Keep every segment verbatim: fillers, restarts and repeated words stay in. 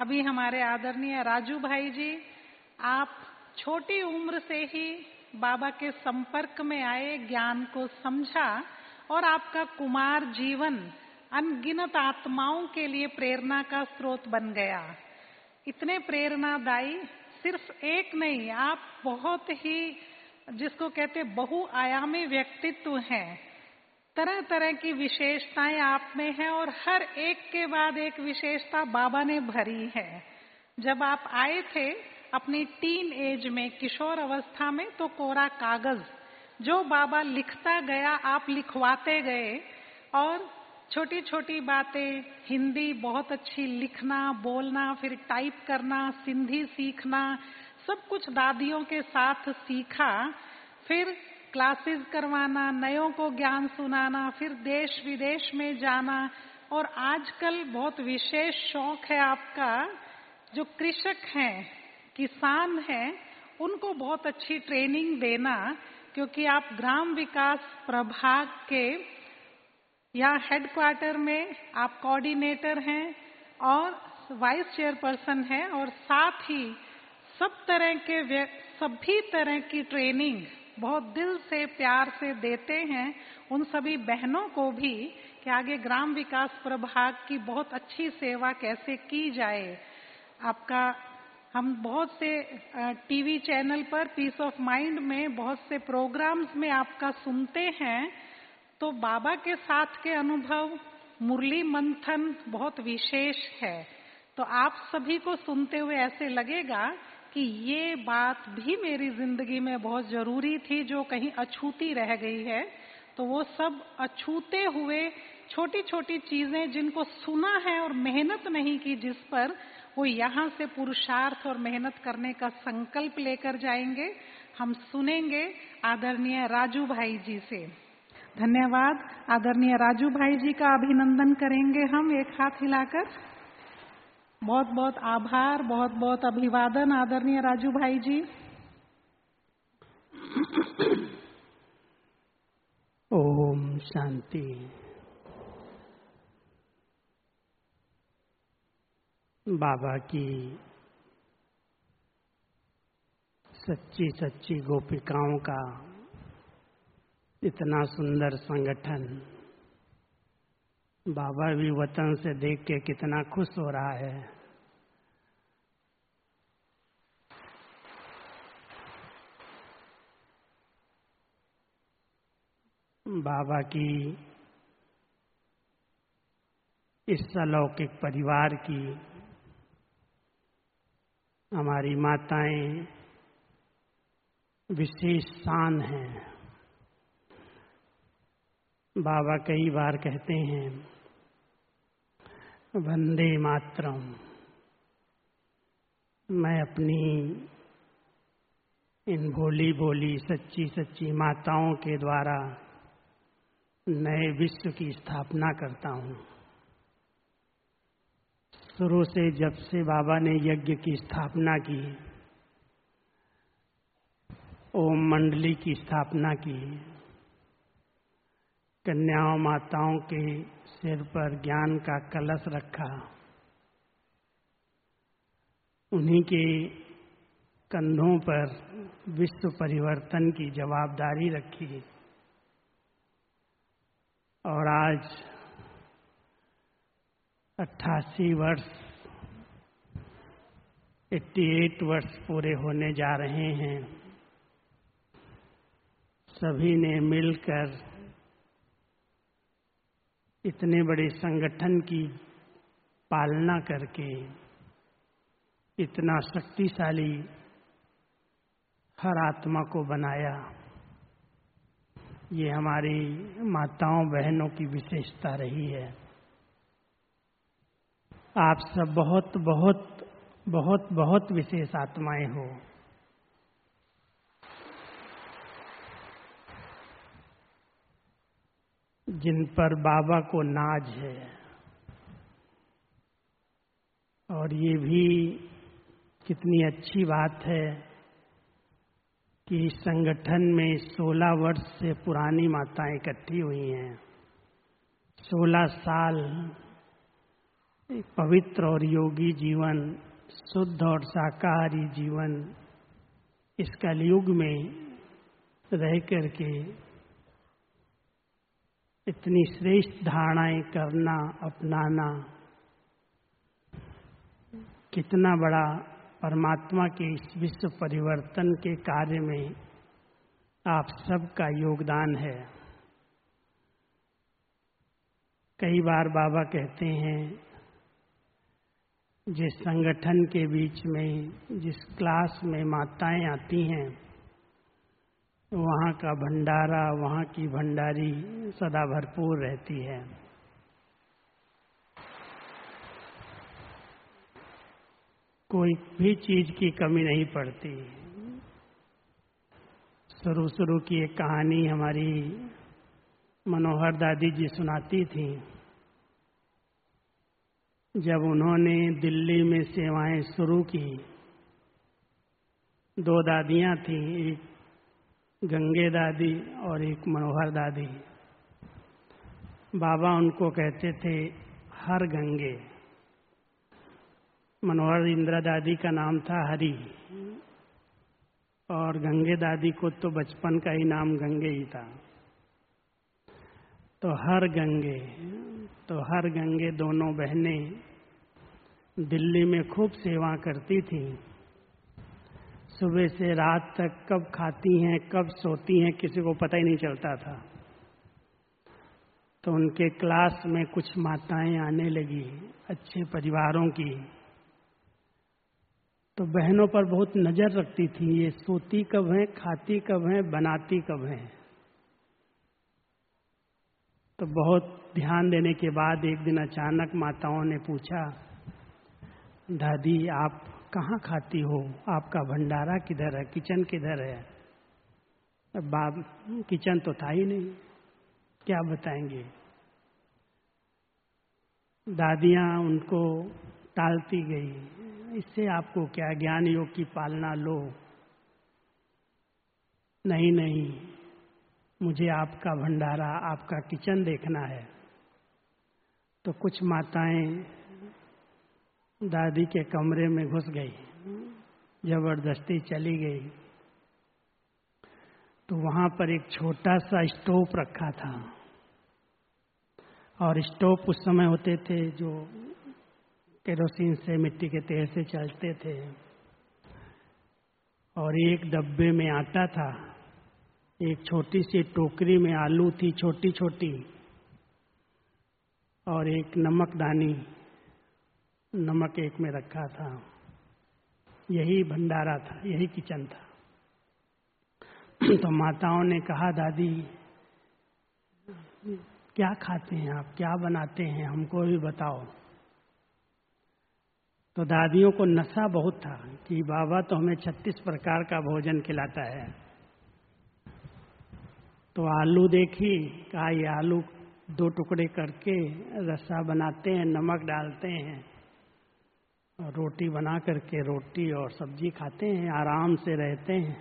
अभी हमारे आदरणीय राजू भाई जी, आप छोटी उम्र से ही बाबा के संपर्क में आए, ज्ञान को समझा और आपका कुमार जीवन अनगिनत आत्माओं के लिए प्रेरणा का स्रोत बन गया। इतने प्रेरणादायी, सिर्फ एक नहीं, आप बहुत ही, जिसको कहते बहुआयामी व्यक्तित्व हैं। तरह तरह की विशेषताएं आप में हैं और हर एक के बाद एक विशेषता बाबा ने भरी है। जब आप आए थे अपनी टीन एज में, किशोर अवस्था में, तो कोरा कागज जो बाबा लिखता गया आप लिखवाते गए और छोटी छोटी बातें, हिंदी बहुत अच्छी लिखना, बोलना, फिर टाइप करना, सिंधी सीखना, सब कुछ दादियों के साथ सीखा। फिर क्लासेस करवाना, नयों को ज्ञान सुनाना, फिर देश विदेश में जाना। और आजकल बहुत विशेष शौक है आपका, जो कृषक हैं, किसान हैं, उनको बहुत अच्छी ट्रेनिंग देना, क्योंकि आप ग्राम विकास प्रभाग के यहाँ हेडक्वार्टर में आप कोऑर्डिनेटर हैं और वाइस चेयरपर्सन हैं, और साथ ही सब तरह के सभी तरह की ट्रेनिंग बहुत दिल से प्यार से देते हैं उन सभी बहनों को भी कि आगे ग्राम विकास प्रभाग की बहुत अच्छी सेवा कैसे की जाए। आपका हम बहुत से टीवी चैनल पर पीस ऑफ माइंड में बहुत से प्रोग्राम्स में आपका सुनते हैं, तो बाबा के साथ के अनुभव, मुरली मंथन बहुत विशेष है। तो आप सभी को सुनते हुए ऐसे लगेगा कि ये बात भी मेरी जिंदगी में बहुत जरूरी थी, जो कहीं अछूती रह गई है। तो वो सब अछूते हुए छोटी छोटी चीजें जिनको सुना है और मेहनत नहीं की जिस पर, वो यहाँ से पुरुषार्थ और मेहनत करने का संकल्प लेकर जाएंगे। हम सुनेंगे आदरणीय राजू भाई जी से। धन्यवाद। आदरणीय राजू भाई जी का अभिनंदन करेंगे हम एक हाथ हिलाकर। बहुत बहुत आभार, बहुत बहुत अभिवादन आदरणीय राजू भाई जी। ओम शांति। बाबा की सच्ची सच्ची गोपिकाओं का इतना सुंदर संगठन, बाबा भी वतन से देख के कितना खुश हो रहा है। बाबा की इस अलौकिक परिवार की हमारी माताएं विशेष शान हैं। बाबा कई बार कहते हैं वंदे मातरम। मैं अपनी इन भोली भोली सच्ची सच्ची माताओं के द्वारा नए विश्व की स्थापना करता हूँ। शुरू से जब से बाबा ने यज्ञ की स्थापना की, ओम मंडली की स्थापना की, कन्याओं माताओं के सिर पर ज्ञान का कलश रखा, उन्हीं के कंधों पर विश्व परिवर्तन की जवाबदारी रखी, और आज अट्ठासी वर्ष, अट्ठासी वर्ष पूरे होने जा रहे हैं। सभी ने मिलकर इतने बड़े संगठन की पालना करके इतना शक्तिशाली हर आत्मा को बनाया। ये हमारी माताओं बहनों की विशेषता रही है। आप सब बहुत बहुत बहुत बहुत विशेष आत्माएं हो। जिन पर बाबा को नाज है, और ये भी कितनी अच्छी बात है कि इस संगठन में सोलह वर्ष से पुरानी माताएं इकट्ठी हुई हैं। सोलह साल पवित्र और योगी जीवन, शुद्ध और शाकाहारी जीवन, इस कलयुग में रह करके इतनी श्रेष्ठ धारणाएं करना, अपनाना कितना बड़ा परमात्मा के इस विश्व परिवर्तन के कार्य में आप सबका योगदान है। कई बार बाबा कहते हैं, जिस संगठन के बीच में, जिस क्लास में माताएं आती हैं, वहाँ का भंडारा, वहाँ की भंडारी सदा भरपूर रहती है। कोई भी चीज की कमी नहीं पड़ती। शुरू शुरू की एक कहानी हमारी मनोहर दादी जी सुनाती थी। जब उन्होंने दिल्ली में सेवाएं शुरू की, दो दादियां थीं, एक गंगे दादी और एक मनोहर दादी। बाबा उनको कहते थे हर गंगे। मनोहर इंदिरा दादी का नाम था हरी, और गंगे दादी को तो बचपन का ही नाम गंगे ही था। तो हर गंगे, तो हर गंगे दोनों बहनें दिल्ली में खूब सेवा करती थीं। सुबह से रात तक कब खाती हैं, कब सोती हैं, किसी को पता ही नहीं चलता था। तो उनके क्लास में कुछ माताएं आने लगी, अच्छे परिवारों की। तो बहनों पर बहुत नजर रखती थी, ये सोती कब हैं, खाती कब हैं, बनाती कब हैं। तो बहुत ध्यान देने के बाद एक दिन अचानक माताओं ने पूछा, दादी आप कहाँ खाती हो, आपका भंडारा किधर है, किचन किधर है? अब बाप किचन तो था ही नहीं, क्या बताएंगे। दादियाँ उनको टालती गई, इससे आपको क्या, ज्ञान योग की पालना लो। नहीं नहीं, मुझे आपका भंडारा, आपका किचन देखना है। तो कुछ माताएं दादी के कमरे में घुस गई, जबरदस्ती चली गई। तो वहां पर एक छोटा सा स्टोव रखा था, और स्टोव उस समय होते थे जो केरोसिन से, मिट्टी के तेल से चलते थे। और एक डब्बे में आटा था, एक छोटी सी टोकरी में आलू थी छोटी छोटी, और एक नमकदानी, नमक एक में रखा था। यही भंडारा था, यही किचन था। तो माताओं ने कहा, दादी क्या खाते हैं आप, क्या बनाते हैं, हमको भी बताओ। तो दादियों को नशा बहुत था कि बाबा तो हमें छत्तीस प्रकार का भोजन खिलाता है। तो आलू देखी, कहा ये आलू दो टुकड़े करके रसा बनाते हैं, नमक डालते हैं, और रोटी बना करके रोटी और सब्जी खाते हैं, आराम से रहते हैं,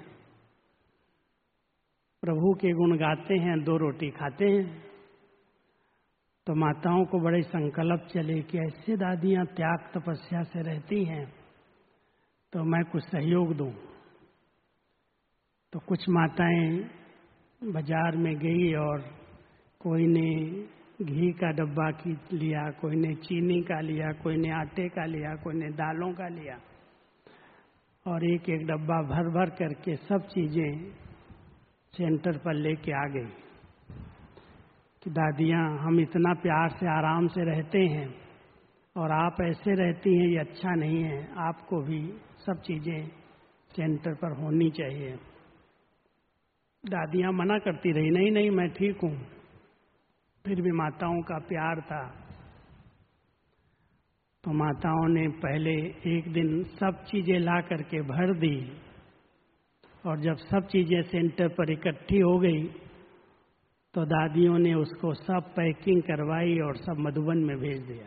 प्रभु के गुण गाते हैं, दो रोटी खाते हैं। तो माताओं को बड़े संकल्प चले कि ऐसे दादियां त्याग तपस्या से रहती हैं, तो मैं कुछ सहयोग दूं। तो कुछ माताएं बाजार में गई, और कोई ने घी का डब्बा की लिया, कोई ने चीनी का लिया, कोई ने आटे का लिया, कोई ने दालों का लिया, और एक एक डब्बा भर भर करके सब चीजें सेंटर पर लेके आ गई कि दादियाँ हम इतना प्यार से आराम से रहते हैं, और आप ऐसे रहती हैं, ये अच्छा नहीं है, आपको भी सब चीजें सेंटर पर होनी चाहिए। दादियाँ मना करती रही, नहीं नहीं मैं ठीक हूँ। फिर भी माताओं का प्यार था। तो माताओं ने पहले एक दिन सब चीजें ला करके भर दी, और जब सब चीजें सेंटर पर इकट्ठी हो गई, तो दादियों ने उसको सब पैकिंग करवाई और सब मधुबन में भेज दिया।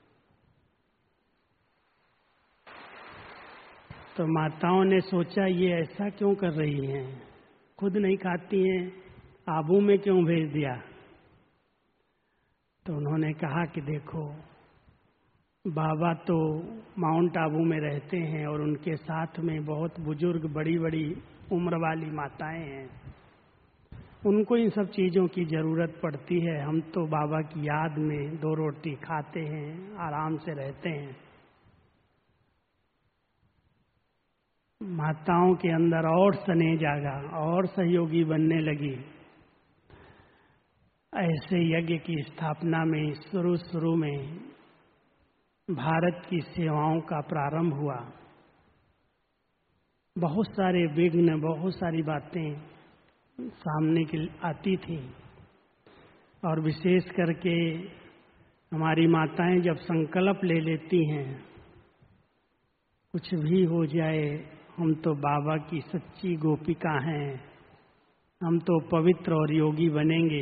तो माताओं ने सोचा ये ऐसा क्यों कर रही हैं, खुद नहीं खाती हैं, आबू में क्यों भेज दिया। तो उन्होंने कहा कि देखो, बाबा तो माउंट आबू में रहते हैं और उनके साथ में बहुत बुजुर्ग बड़ी बड़ी उम्र वाली माताएं हैं। उनको इन सब चीज़ों की ज़रूरत पड़ती है। हम तो बाबा की याद में दो रोटी खाते हैं, आराम से रहते हैं। माताओं के अंदर और स्नेह जागा और सहयोगी बनने लगी। ऐसे यज्ञ की स्थापना में शुरू शुरू में भारत की सेवाओं का प्रारंभ हुआ। बहुत सारे विघ्न, बहुत सारी बातें सामने की आती थी और विशेष करके हमारी माताएं जब संकल्प ले लेती हैं, कुछ भी हो जाए हम तो बाबा की सच्ची गोपिका हैं, हम तो पवित्र और योगी बनेंगे।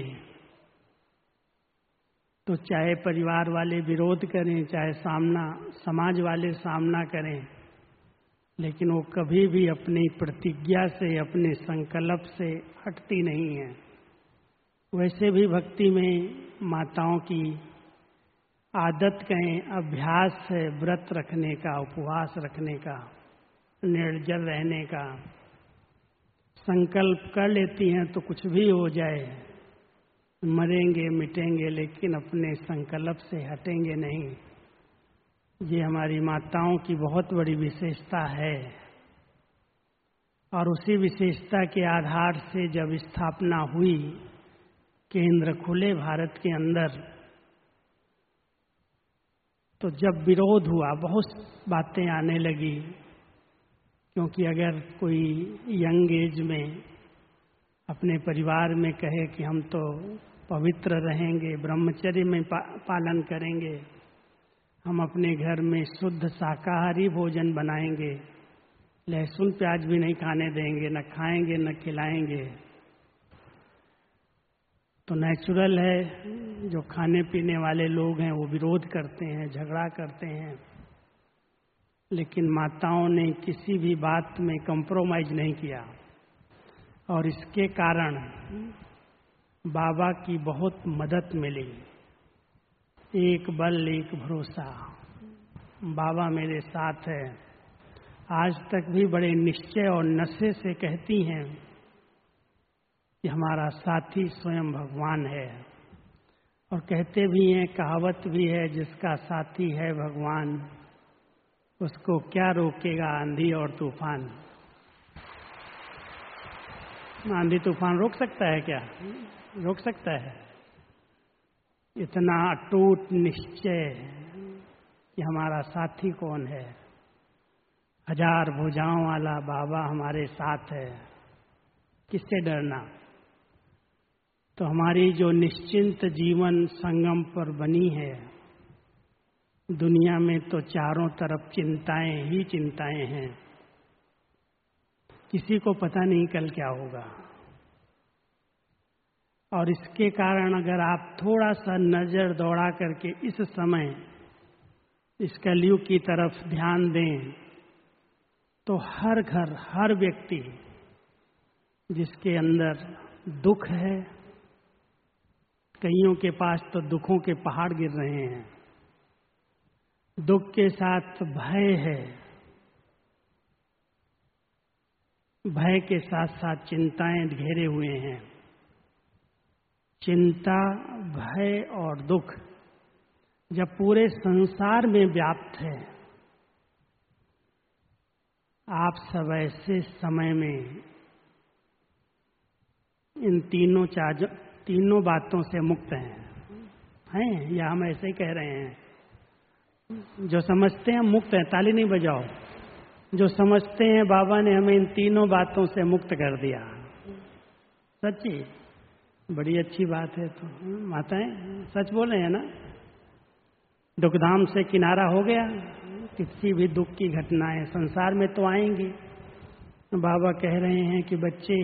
तो चाहे परिवार वाले विरोध करें, चाहे सामना समाज वाले सामना करें, लेकिन वो कभी भी अपनी प्रतिज्ञा से, अपने संकल्प से हटती नहीं है। वैसे भी भक्ति में माताओं की आदत कहें, अभ्यास है व्रत रखने का, उपवास रखने का, निर्जल रहने का। संकल्प कर लेती हैं तो कुछ भी हो जाए, मरेंगे मिटेंगे, लेकिन अपने संकल्प से हटेंगे नहीं। ये हमारी माताओं की बहुत बड़ी विशेषता है। और उसी विशेषता के आधार से जब स्थापना हुई, केंद्र खुले भारत के अंदर, तो जब विरोध हुआ बहुत बातें आने लगी। क्योंकि अगर कोई यंग एज में अपने परिवार में कहे कि हम तो पवित्र रहेंगे, ब्रह्मचर्य में पा, पालन करेंगे, हम अपने घर में शुद्ध शाकाहारी भोजन बनाएंगे, लहसुन प्याज भी नहीं खाने देंगे, न खाएंगे न खिलाएंगे, तो नेचुरल है जो खाने पीने वाले लोग हैं वो विरोध करते हैं, झगड़ा करते हैं। लेकिन माताओं ने किसी भी बात में कंप्रोमाइज नहीं किया और इसके कारण बाबा की बहुत मदद मिली। एक बल एक भरोसा, बाबा मेरे साथ है। आज तक भी बड़े निश्चय और नशे से कहती हैं कि हमारा साथी स्वयं भगवान है। और कहते भी हैं, कहावत भी है, जिसका साथी है भगवान उसको क्या रोकेगा आंधी और तूफान। आंधी तूफान रोक सकता है क्या? रोक सकता है? इतना अटूट निश्चय कि हमारा साथी कौन है। हजार भुजाओं वाला बाबा हमारे साथ है, किससे डरना। तो हमारी जो निश्चिंत जीवन संगम पर बनी है, दुनिया में तो चारों तरफ चिंताएं ही चिंताएं हैं। किसी को पता नहीं कल क्या होगा। और इसके कारण अगर आप थोड़ा सा नजर दौड़ा करके इस समय इस कलयुग की तरफ ध्यान दें, तो हर घर, हर व्यक्ति जिसके अंदर दुख है, कईयों के पास तो दुखों के पहाड़ गिर रहे हैं, दुख के साथ भय है, भय के साथ साथ चिंताएं घेरे हुए हैं। चिंता, भय और दुख जब पूरे संसार में व्याप्त है, आप सब ऐसे समय में इन तीनों चार तीनों बातों से मुक्त हैं हैं या हम ऐसे ही कह रहे हैं? जो समझते हैं मुक्त हैं, ताली नहीं बजाओ। जो समझते हैं बाबा ने हमें इन तीनों बातों से मुक्त कर दिया। सच्ची बड़ी अच्छी बात है। तो माताएं सच बोल रहे हैं ना? दुखधाम से किनारा हो गया। किसी भी दुख की घटनाएं संसार में तो आएंगी। बाबा कह रहे हैं कि बच्चे,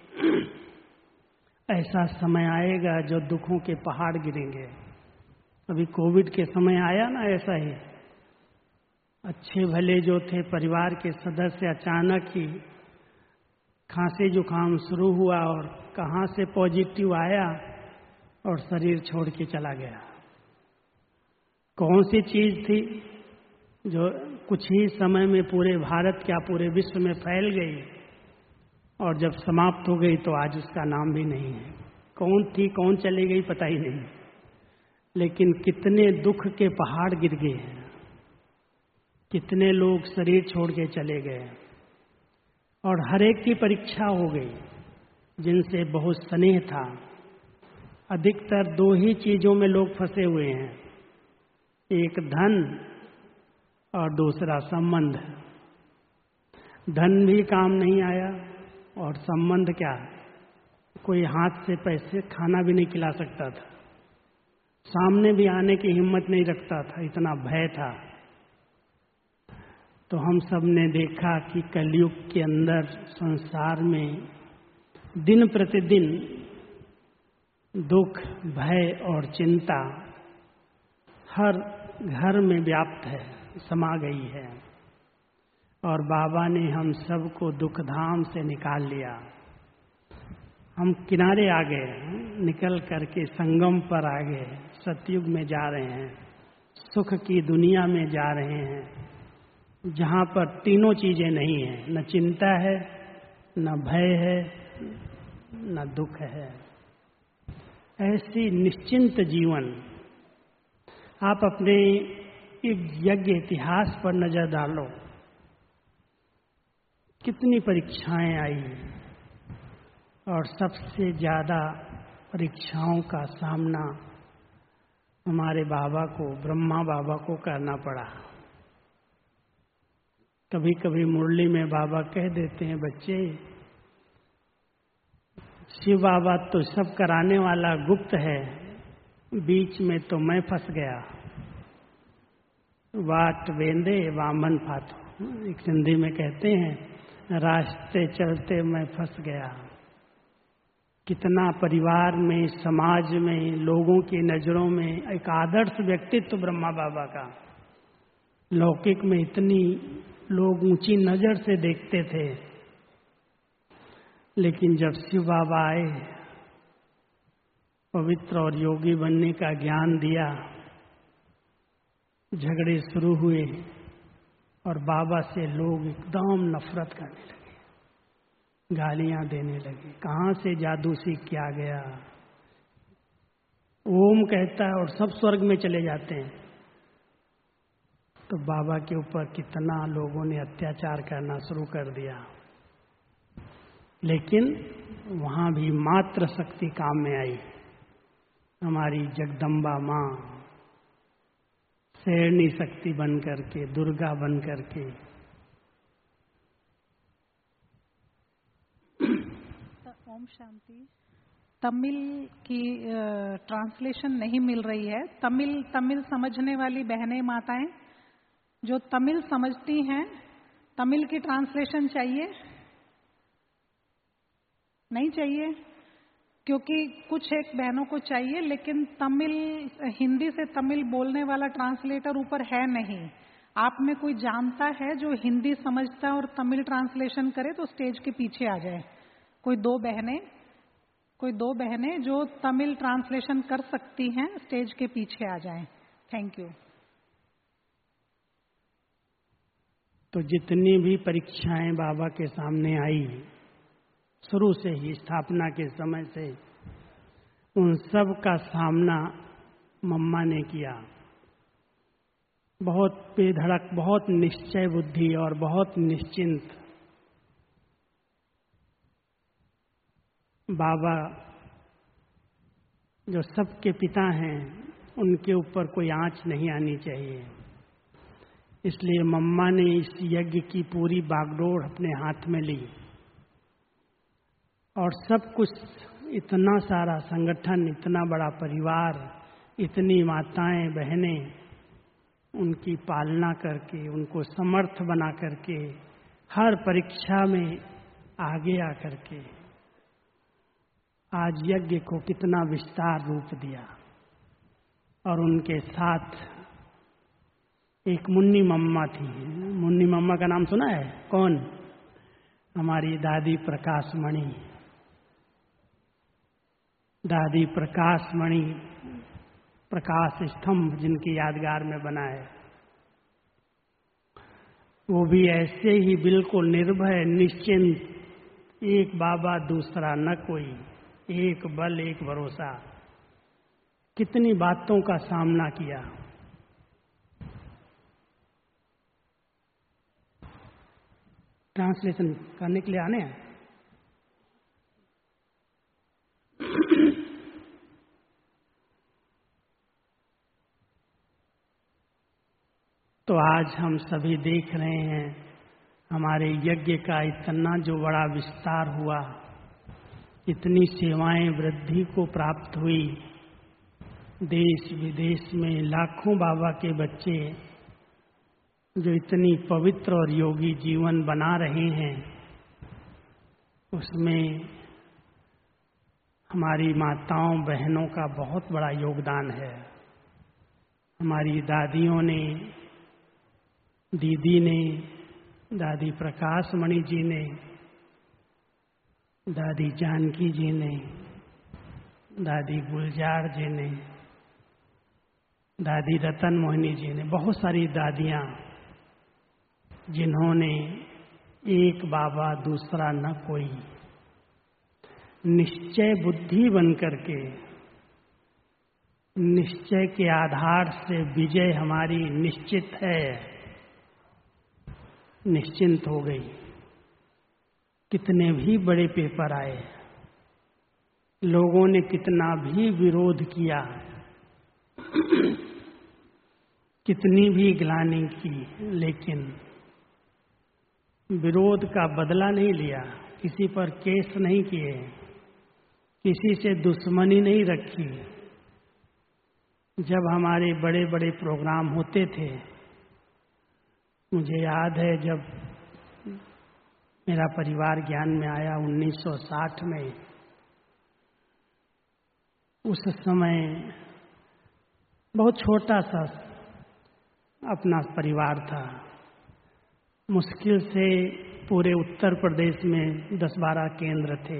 ऐसा समय आएगा जो दुखों के पहाड़ गिरेंगे। अभी कोविड के समय आया ना, ऐसा ही अच्छे भले जो थे परिवार के सदस्य, अचानक ही खांसी जुकाम शुरू हुआ और कहाँ से पॉजिटिव आया और शरीर छोड़ के चला गया। कौन सी चीज थी जो कुछ ही समय में पूरे भारत क्या पूरे विश्व में फैल गई और जब समाप्त हो गई तो आज उसका नाम भी नहीं है। कौन थी, कौन चली गई, पता ही नहीं। लेकिन कितने दुख के पहाड़ गिर गए हैं, कितने लोग शरीर छोड़ के चले गए और हर एक की परीक्षा हो गई। जिनसे बहुत स्नेह था, अधिकतर दो ही चीजों में लोग फंसे हुए हैं, एक धन और दूसरा संबंध। धन भी काम नहीं आया और संबंध क्या, कोई हाथ से पैसे खाना भी नहीं खिला सकता था, सामने भी आने की हिम्मत नहीं रखता था, इतना भय था। तो हम सब ने देखा कि कलयुग के अंदर संसार में दिन प्रतिदिन दुख, भय और चिंता हर घर में व्याप्त है, समा गई है। और बाबा ने हम सबको दुख धाम से निकाल लिया। हम किनारे आ गए, निकल करके संगम पर आ गए, सतयुग में जा रहे हैं, सुख की दुनिया में जा रहे हैं, जहाँ पर तीनों चीजें नहीं है, न चिंता है, न भय है, न दुख है। ऐसी निश्चिंत जीवन। आप अपने यज्ञ इतिहास पर नजर डालो, कितनी परीक्षाएं आई और सबसे ज्यादा परीक्षाओं का सामना हमारे बाबा को, ब्रह्मा बाबा को करना पड़ा। कभी कभी मुरली में बाबा कह देते हैं, बच्चे शिव बाबा तो सब कराने वाला गुप्त है, बीच में तो मैं फंस गया। वाट वेंदे वामन फातो, एक सिंधी में कहते हैं, रास्ते चलते मैं फंस गया। कितना परिवार में, समाज में, लोगों की नजरों में एक आदर्श व्यक्तित्व ब्रह्मा बाबा का, लौकिक में इतनी लोग ऊंची नजर से देखते थे, लेकिन जब शिव बाबा आए, पवित्र और योगी बनने का ज्ञान दिया, झगड़े शुरू हुए और बाबा से लोग एकदम नफरत करने लगे, गालियां देने लगे। कहाँ से जादू सीख के आ गया, ओम कहता है और सब स्वर्ग में चले जाते हैं। तो बाबा के ऊपर कितना लोगों ने अत्याचार करना शुरू कर दिया। लेकिन वहां भी मात्र शक्ति काम में आई, हमारी जगदम्बा माँ शेरनी शक्ति बन करके, दुर्गा बन करके। ओम शांति। तमिल की ट्रांसलेशन नहीं मिल रही है। तमिल तमिल समझने वाली बहनें, माताएं जो तमिल समझती हैं, तमिल की ट्रांसलेशन चाहिए? नहीं चाहिए, क्योंकि कुछ एक बहनों को चाहिए, लेकिन तमिल, हिंदी से तमिल बोलने वाला ट्रांसलेटर ऊपर है नहीं। आप में कोई जानता है जो हिंदी समझता है और तमिल ट्रांसलेशन करे तो स्टेज के पीछे आ जाए। कोई दो बहनें कोई दो बहनें जो तमिल ट्रांसलेशन कर सकती हैं, स्टेज के पीछे आ जाएं। Thank you. तो जितनी भी परीक्षाएं बाबा के सामने आई, शुरू से ही, स्थापना के समय से, उन सब का सामना मम्मा ने किया। बहुत बेधड़क, बहुत निश्चय बुद्धि और बहुत निश्चिंत। बाबा जो सबके पिता हैं, उनके ऊपर कोई आंच नहीं आनी चाहिए। इसलिए मम्मा ने इस यज्ञ की पूरी बागडोर अपने हाथ में ली और सब कुछ, इतना सारा संगठन, इतना बड़ा परिवार, इतनी माताएं बहनें, उनकी पालना करके, उनको समर्थ बना करके, हर परीक्षा में आगे आकर के आज यज्ञ को कितना विस्तार रूप दिया। और उनके साथ एक मुन्नी मम्मा थी। मुन्नी मम्मा का नाम सुना है? कौन? हमारी दादी प्रकाश मणि। दादी प्रकाश मणि प्रकाश स्तंभ जिनकी यादगार में बना है, वो भी ऐसे ही बिल्कुल निर्भय निश्चिंत, एक बाबा दूसरा न कोई, एक बल एक भरोसा, कितनी बातों का सामना किया। ट्रांसलेशन करने के लिए आने हैं। तो आज हम सभी देख रहे हैं हमारे यज्ञ का इतना जो बड़ा विस्तार हुआ, इतनी सेवाएं वृद्धि को प्राप्त हुई, देश विदेश में लाखों बाबा के बच्चे जो इतनी पवित्र और योगी जीवन बना रहे हैं, उसमें हमारी माताओं बहनों का बहुत बड़ा योगदान है। हमारी दादियों ने, दीदी ने, दादी प्रकाश मणि जी ने, दादी जानकी जी ने, दादी गुलजार जी ने, दादी रतन मोहिनी जी ने, बहुत सारी दादियाँ जिन्होंने एक बाबा दूसरा न कोई निश्चय बुद्धि बन करके, निश्चय के आधार से विजय हमारी निश्चित है, निश्चिंत हो गई। कितने भी बड़े पेपर आए, लोगों ने कितना भी विरोध किया, कितनी भी ग्लानि की, लेकिन विरोध का बदला नहीं लिया, किसी पर केस नहीं किए, किसी से दुश्मनी नहीं रखी। जब हमारे बड़े बड़े प्रोग्राम होते थे, मुझे याद है जब मेरा परिवार ज्ञान में आया उन्नीस सौ साठ में, उस समय बहुत छोटा सा अपना परिवार था। मुश्किल से पूरे उत्तर प्रदेश में दस बारह केंद्र थे,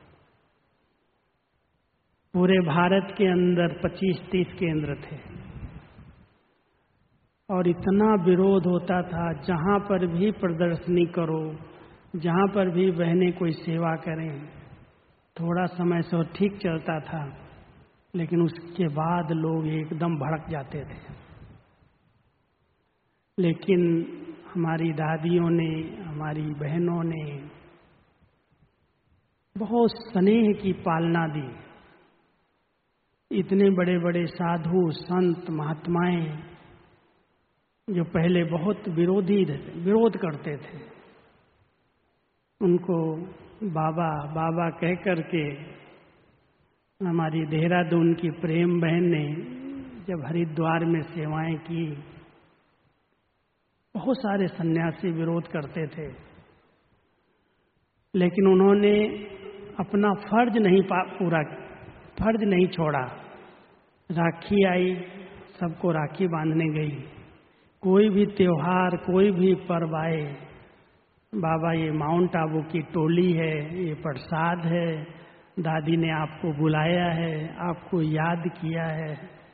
पूरे भारत के अंदर पच्चीस तीस केंद्र थे, और इतना विरोध होता था। जहाँ पर भी प्रदर्शनी करो, जहाँ पर भी बहनें कोई सेवा करें, थोड़ा समय से ठीक चलता था, लेकिन उसके बाद लोग एकदम भड़क जाते थे। लेकिन हमारी दादियों ने, हमारी बहनों ने बहुत स्नेह की पालना दी। इतने बड़े बड़े साधु संत महात्माएं जो पहले बहुत विरोधी विरोध करते थे, उनको बाबा बाबा कह करके, हमारी देहरादून की प्रेम बहन ने जब हरिद्वार में सेवाएं की, बहुत सारे सन्यासी विरोध करते थे, लेकिन उन्होंने अपना फर्ज नहीं पूरा फर्ज नहीं छोड़ा। राखी आई, सबको राखी बांधने गई। कोई भी त्योहार, कोई भी पर्व आए, बाबा ये माउंट आबू की टोली है, ये प्रसाद है, दादी ने आपको बुलाया है, आपको याद किया है,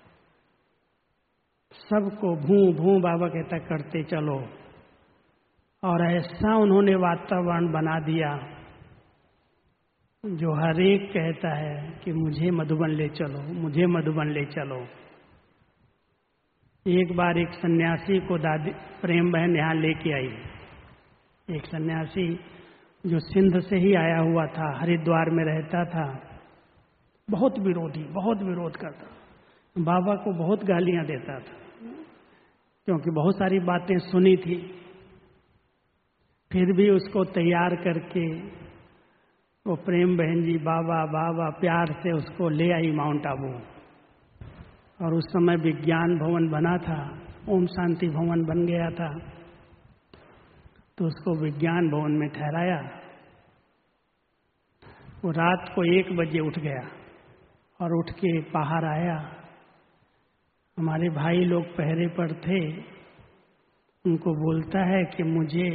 सबको भूं भूं बाबा कहता करते चलो। और ऐसा उन्होंने वातावरण बना दिया जो हर एक कहता है कि मुझे मधुबन ले चलो, मुझे मधुबन ले चलो। एक बार एक सन्यासी को दादी प्रेम बहन यहाँ लेके आई। एक सन्यासी जो सिंध से ही आया हुआ था, हरिद्वार में रहता था, बहुत विरोधी, बहुत विरोध करता, बाबा को बहुत गालियां देता था, क्योंकि बहुत सारी बातें सुनी थी। फिर भी उसको तैयार करके वो प्रेम बहन जी बाबा बाबा प्यार से उसको ले आई माउंट आबू। और उस समय विज्ञान भवन बना था, ओम शांति भवन बन गया था, तो उसको विज्ञान भवन में ठहराया। वो रात को एक बजे उठ गया और उठ के बाहर आया। हमारे भाई लोग पहरे पर थे, उनको बोलता है कि मुझे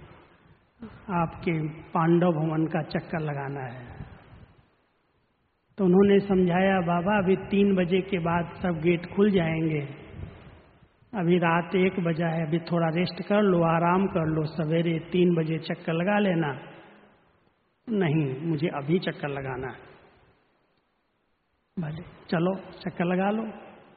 आपके पांडव भवन का चक्कर लगाना है। तो उन्होंने समझाया, बाबा अभी तीन बजे के बाद सब गेट खुल जाएंगे, अभी रात एक बजा है, अभी थोड़ा रेस्ट कर लो, आराम कर लो, सवेरे तीन बजे चक्कर लगा लेना। नहीं, मुझे अभी चक्कर लगाना है। भले चलो चक्कर लगा लो।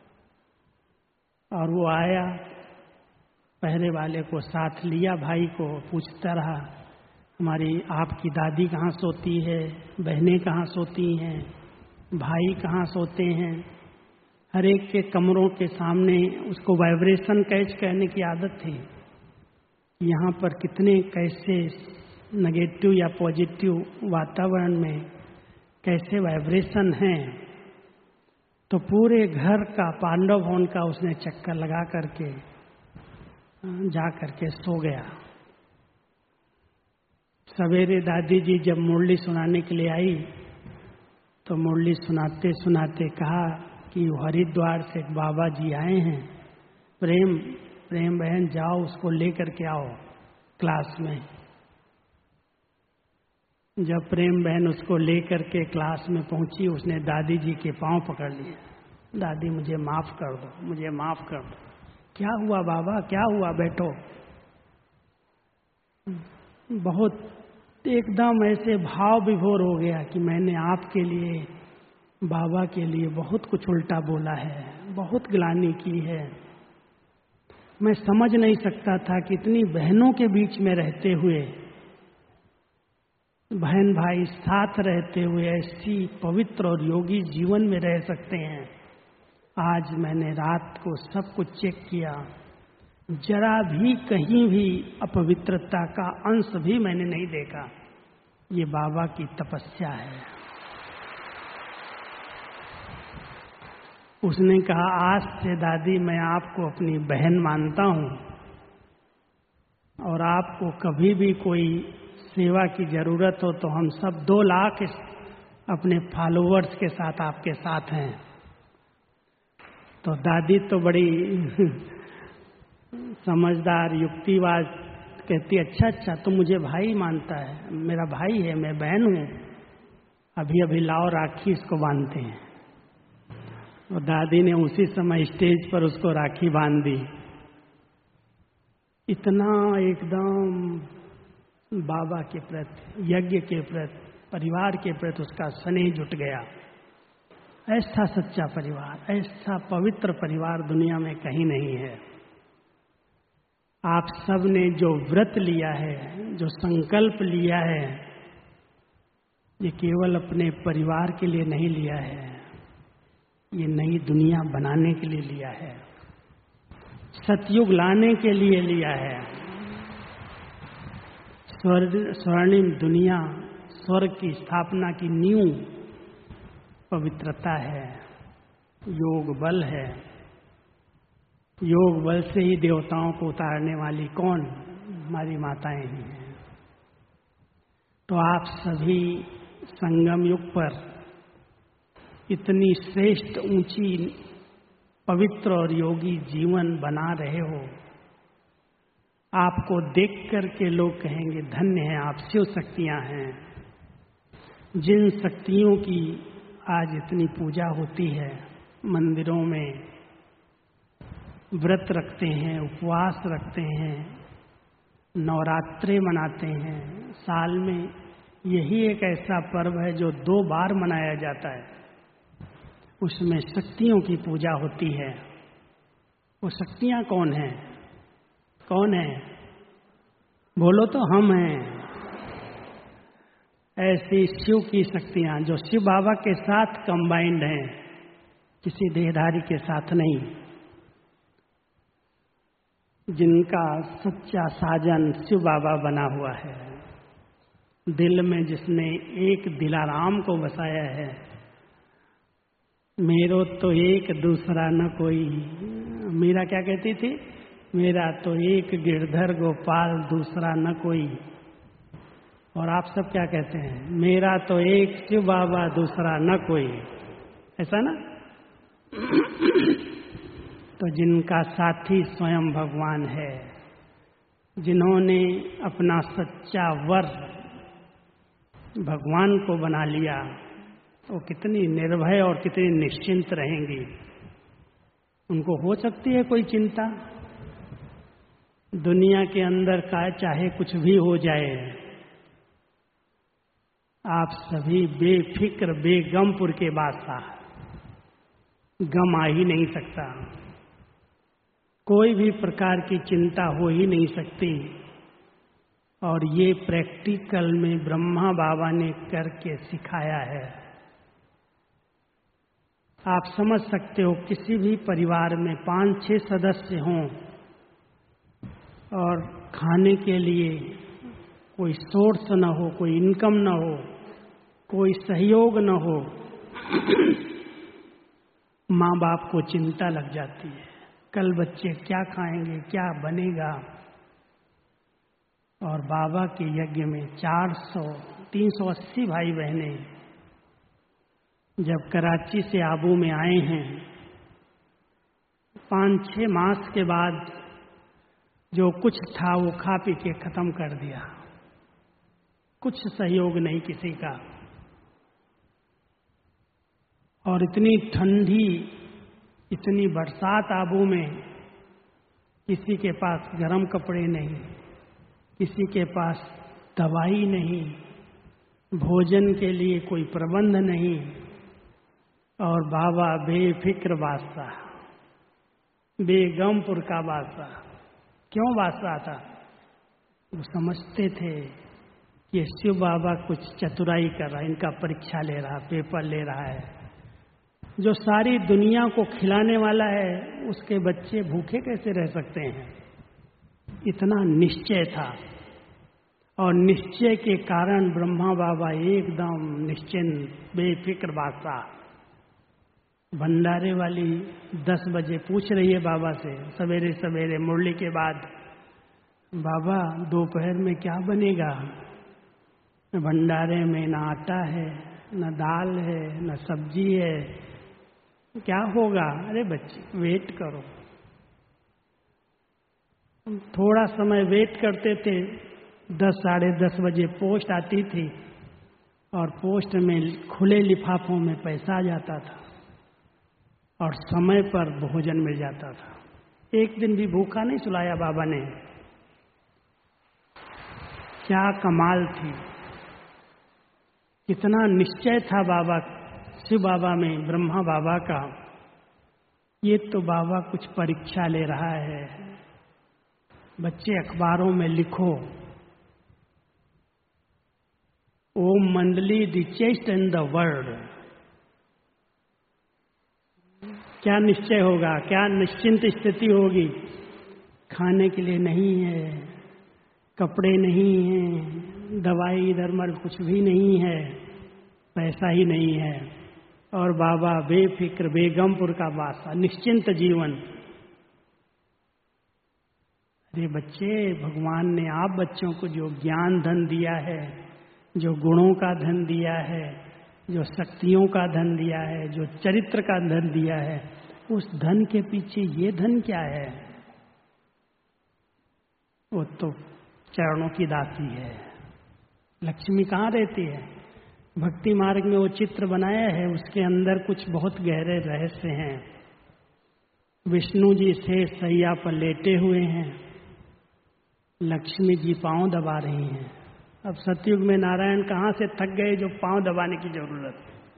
और वो आया, पहरे वाले को साथ लिया, भाई को पूछता रहा, हमारी आपकी दादी कहाँ सोती है, बहनें कहाँ सोती हैं, भाई कहाँ सोते हैं। हर एक के कमरों के सामने उसको वाइब्रेशन कैच करने की आदत थी। यहाँ पर कितने कैसे नेगेटिव या पॉजिटिव वातावरण में कैसे वाइब्रेशन हैं। तो पूरे घर का, पांडव भवन का उसने चक्कर लगा करके जा करके सो गया। सवेरे दादी जी जब मुरली सुनाने के लिए आई तो मुरली सुनाते सुनाते कहा कि हरिद्वार से एक बाबा जी आए हैं, प्रेम प्रेम बहन जाओ उसको लेकर के आओ क्लास में। जब प्रेम बहन उसको लेकर के क्लास में पहुंची, उसने दादी जी के पांव पकड़ लिए। दादी मुझे माफ कर दो, मुझे माफ कर दो। क्या हुआ बाबा, क्या हुआ, बैठो। बहुत एकदम ऐसे भाव विभोर हो गया कि मैंने आपके लिए, बाबा के लिए बहुत कुछ उल्टा बोला है, बहुत ग्लानि की है। मैं समझ नहीं सकता था कि इतनी बहनों के बीच में रहते हुए, बहन भाई साथ रहते हुए ऐसी पवित्र और योगी जीवन में रह सकते हैं। आज मैंने रात को सब कुछ चेक किया, जरा भी कहीं भी अपवित्रता का अंश भी मैंने नहीं देखा। ये बाबा की तपस्या है। उसने कहा, आज से दादी मैं आपको अपनी बहन मानता हूँ और आपको कभी भी कोई सेवा की जरूरत हो तो हम सब दो लाख अपने फॉलोअर्स के साथ आपके साथ हैं। तो दादी तो बड़ी समझदार, युक्तिवाद, कहती अच्छा अच्छा तो मुझे भाई मानता है, मेरा भाई है, मैं बहन हूँ, अभी अभी लाओ राखी इसको बांधते हैं। और दादी ने उसी समय स्टेज पर उसको राखी बांध दी। इतना एकदम बाबा के प्रति, यज्ञ के प्रति, परिवार के प्रति उसका स्नेह जुट गया। ऐसा सच्चा परिवार, ऐसा पवित्र परिवार दुनिया में कहीं नहीं है। आप सब ने जो व्रत लिया है, जो संकल्प लिया है, ये केवल अपने परिवार के लिए नहीं लिया है, ये नई दुनिया बनाने के लिए लिया है, सतयुग लाने के लिए लिया है। स्वर्ग, स्वर्णिम दुनिया, स्वर्ग की स्थापना की नींव पवित्रता है, योग बल है। योग बल से ही देवताओं को उतारने वाली कौन? हमारी माताएं ही हैं। तो आप सभी संगम युग पर इतनी श्रेष्ठ, ऊंची, पवित्र और योगी जीवन बना रहे हो। आपको देख करके लोग कहेंगे धन्य है आप, शिव शक्तियां हैं। जिन शक्तियों की आज इतनी पूजा होती है, मंदिरों में व्रत रखते हैं, उपवास रखते हैं, नवरात्रे मनाते हैं। साल में यही एक ऐसा पर्व है जो दो बार मनाया जाता है, उसमें शक्तियों की पूजा होती है। वो शक्तियां कौन हैं? कौन है? बोलो तो हम हैं। ऐसी शिव की शक्तियां जो शिव बाबा के साथ कंबाइंड हैं, किसी देहधारी के साथ नहीं। जिनका सच्चा साजन शिव बाबा बना हुआ है, दिल में जिसने एक दिलाराम को बसाया है। मेरो तो एक दूसरा न कोई, मीरा क्या कहती थी? मेरा तो एक गिरधर गोपाल दूसरा न कोई। और आप सब क्या कहते हैं? मेरा तो एक शिव बाबा दूसरा न कोई। ऐसा ना? तो जिनका साथी स्वयं भगवान है, जिन्होंने अपना सच्चा वर भगवान को बना लिया, वो कितनी निर्भय और कितनी निश्चिंत रहेंगी। उनको हो सकती है कोई चिंता? दुनिया के अंदर का चाहे कुछ भी हो जाए, आप सभी बेफिक्र बेगमपुर के बादशाह, गम आ ही नहीं सकता, कोई भी प्रकार की चिंता हो ही नहीं सकती। और ये प्रैक्टिकल में ब्रह्मा बाबा ने करके सिखाया है। आप समझ सकते हो, किसी भी परिवार में पांच छह सदस्य हों और खाने के लिए कोई सोर्स न हो, कोई इनकम न हो, कोई सहयोग न हो, माँ बाप को चिंता लग जाती है, कल बच्चे क्या खाएंगे, क्या बनेगा। और बाबा के यज्ञ में चार सौ तीन सौ अस्सी भाई बहनें जब कराची से आबू में आए हैं, पाँच छः मास के बाद जो कुछ था वो खा पी के खत्म कर दिया, कुछ सहयोग नहीं किसी का। और इतनी ठंडी, इतनी बरसात आबू में, किसी के पास गर्म कपड़े नहीं, किसी के पास दवाई नहीं, भोजन के लिए कोई प्रबंध नहीं। और बाबा बेफिक्र बादशाह, बेगमपुर का बादशाह। क्यों बादशाह था? वो समझते थे कि शिव बाबा कुछ चतुराई कर रहा है, इनका परीक्षा ले रहा, पेपर ले रहा है। जो सारी दुनिया को खिलाने वाला है, उसके बच्चे भूखे कैसे रह सकते हैं? इतना निश्चय था। और निश्चय के कारण ब्रह्मा बाबा एकदम निश्चिंत बेफिक्र बादशाह। भंडारे वाली दस बजे पूछ रही है बाबा से, सवेरे सवेरे मुरली के बाद, बाबा दोपहर में क्या बनेगा? भंडारे में न आटा है, न दाल है, न सब्जी है, क्या होगा? अरे बच्चे वेट करो। थोड़ा समय वेट करते थे, दस साढ़े दस बजे पोस्ट आती थी और पोस्ट में खुले लिफाफों में पैसा आ जाता था और समय पर भोजन मिल जाता था। एक दिन भी भूखा नहीं सुलाया बाबा ने। क्या कमाल थी, कितना निश्चय था बाबा, शिव बाबा में, ब्रह्मा बाबा का। ये तो बाबा कुछ परीक्षा ले रहा है। बच्चे अखबारों में लिखो, Om Mandali the chest and the world. क्या निश्चय होगा, क्या निश्चिंत स्थिति होगी? खाने के लिए नहीं है, कपड़े नहीं हैं, दवाई इधर मर कुछ भी नहीं है, पैसा ही नहीं है। और बाबा बेफिक्र बेगमपुर का बादशाह, निश्चिंत जीवन। अरे बच्चे, भगवान ने आप बच्चों को जो ज्ञान धन दिया है, जो गुणों का धन दिया है, जो शक्तियों का धन दिया है, जो चरित्र का धन दिया है, उस धन के पीछे ये धन क्या है? वो तो चरणों की दासी है। लक्ष्मी कहाँ रहती है? भक्ति मार्ग में वो चित्र बनाया है, उसके अंदर कुछ बहुत गहरे रहस्य हैं। विष्णु जी से सैया पर लेटे हुए हैं, लक्ष्मी जी पांव दबा रही हैं। अब सतयुग में नारायण कहाँ से थक गए जो पांव दबाने की जरूरत?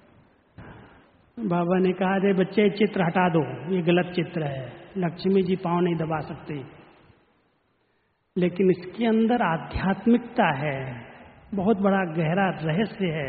बाबा ने कहा, अरे बच्चे चित्र हटा दो, ये गलत चित्र है, लक्ष्मी जी पांव नहीं दबा सकते। लेकिन इसके अंदर आध्यात्मिकता है, बहुत बड़ा गहरा रहस्य है।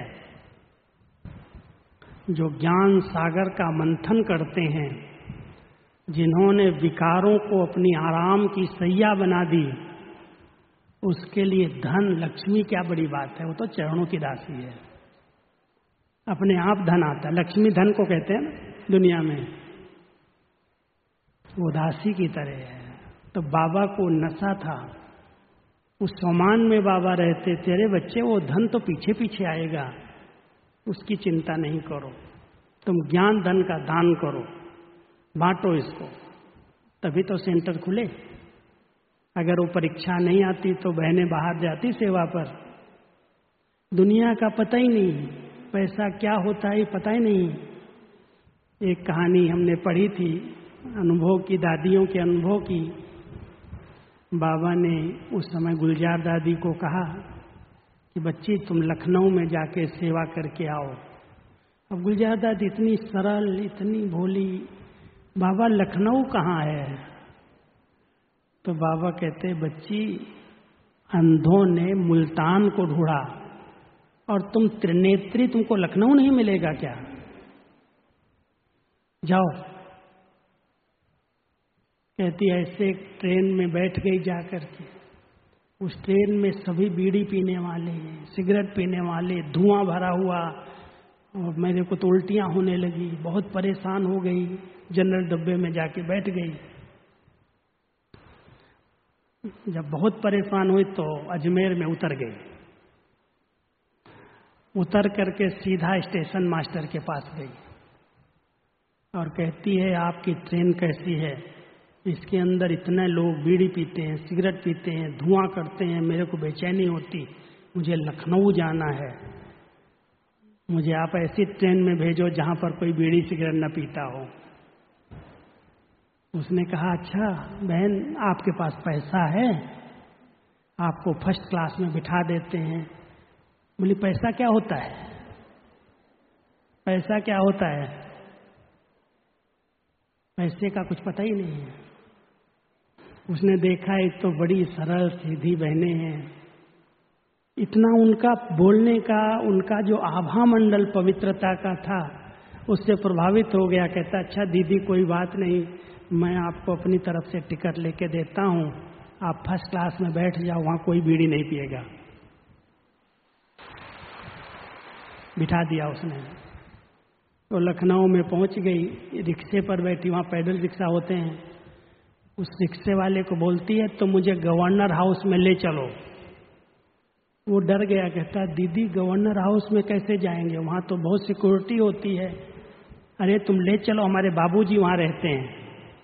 जो ज्ञान सागर का मंथन करते हैं, जिन्होंने विकारों को अपनी आराम की सैया बना दी, उसके लिए धन लक्ष्मी क्या बड़ी बात है? वो तो चरणों की दासी है। अपने आप धन आता है, लक्ष्मी धन को कहते हैं ना दुनिया में, वो दासी की तरह है। तो बाबा को नशा था, उस समान में बाबा रहते। तेरे बच्चे, वो धन तो पीछे पीछे आएगा, उसकी चिंता नहीं करो, तुम ज्ञान धन का दान करो, बांटो इसको, तभी तो सेंटर खुले। अगर वो परीक्षा नहीं आती तो बहनें बाहर जाती सेवा पर। दुनिया का पता ही नहीं, पैसा क्या होता है पता ही नहीं। एक कहानी हमने पढ़ी थी, अनुभव की, दादियों के अनुभव की। बाबा ने उस समय गुलजार दादी को कहा कि बच्ची तुम लखनऊ में जाके सेवा करके आओ। अब गुलजार दादी इतनी सरल, इतनी भोली, बाबा लखनऊ कहाँ है? तो बाबा कहते बच्ची अंधों ने मुल्तान को ढूंढा और तुम त्रिनेत्री, तुमको लखनऊ नहीं मिलेगा क्या? जाओ। कहती ऐसे ट्रेन में बैठ गई जाकर के। उस ट्रेन में सभी बीड़ी पीने वाले, सिगरेट पीने वाले, धुआं भरा हुआ, और मेरे को तो उल्टियां होने लगी, बहुत परेशान हो गई। जनरल डब्बे में जाके बैठ गई। जब बहुत परेशान हुई तो अजमेर में उतर गई। उतर करके सीधा स्टेशन मास्टर के पास गई और कहती है आपकी ट्रेन कैसी है? इसके अंदर इतने लोग बीड़ी पीते हैं, सिगरेट पीते हैं, धुआं करते हैं, मेरे को बेचैनी होती, मुझे लखनऊ जाना है, मुझे आप ऐसी ट्रेन में भेजो जहां पर कोई बीड़ी सिगरेट न पीता हो। उसने कहा अच्छा बहन आपके पास पैसा है, आपको फर्स्ट क्लास में बिठा देते हैं। बोली पैसा क्या होता है? पैसा क्या होता है? पैसे का कुछ पता ही नहीं है। उसने देखा एक तो बड़ी सरल सीधी बहनें हैं, इतना उनका बोलने का, उनका जो आभा मंडल पवित्रता का था, उससे प्रभावित हो गया। कहता अच्छा दीदी कोई बात नहीं, मैं आपको अपनी तरफ से टिकट लेके देता हूँ, आप फर्स्ट क्लास में बैठ जाओ, वहां कोई बीड़ी नहीं पिएगा। बिठा दिया उसने। तो लखनऊ में पहुंच गई, रिक्शे पर बैठी, वहां पैदल रिक्शा होते हैं। उस रिक्शे वाले को बोलती है तो मुझे गवर्नर हाउस में ले चलो। वो डर गया, कहता दीदी गवर्नर हाउस में कैसे जाएंगे, वहां तो बहुत सिक्योरिटी होती है। अरे तुम ले चलो, हमारे बाबूजी वहां रहते हैं।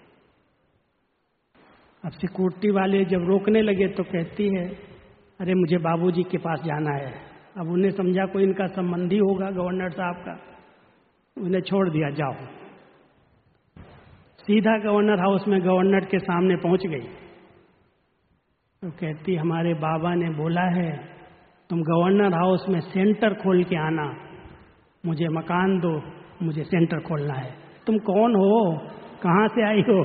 अब सिक्योरिटी वाले जब रोकने लगे तो कहती है अरे मुझे बाबूजी के पास जाना है। अब उन्हें समझा कोई इनका संबंधी होगा गवर्नर साहब का, उन्हें छोड़ दिया, जाओ। सीधा गवर्नर हाउस में गवर्नर के सामने पहुंच गई। तो कहती हमारे बाबा ने बोला है तुम गवर्नर हाउस में सेंटर खोल के आना, मुझे मकान दो, मुझे सेंटर खोलना है। तुम कौन हो, कहां से आई हो?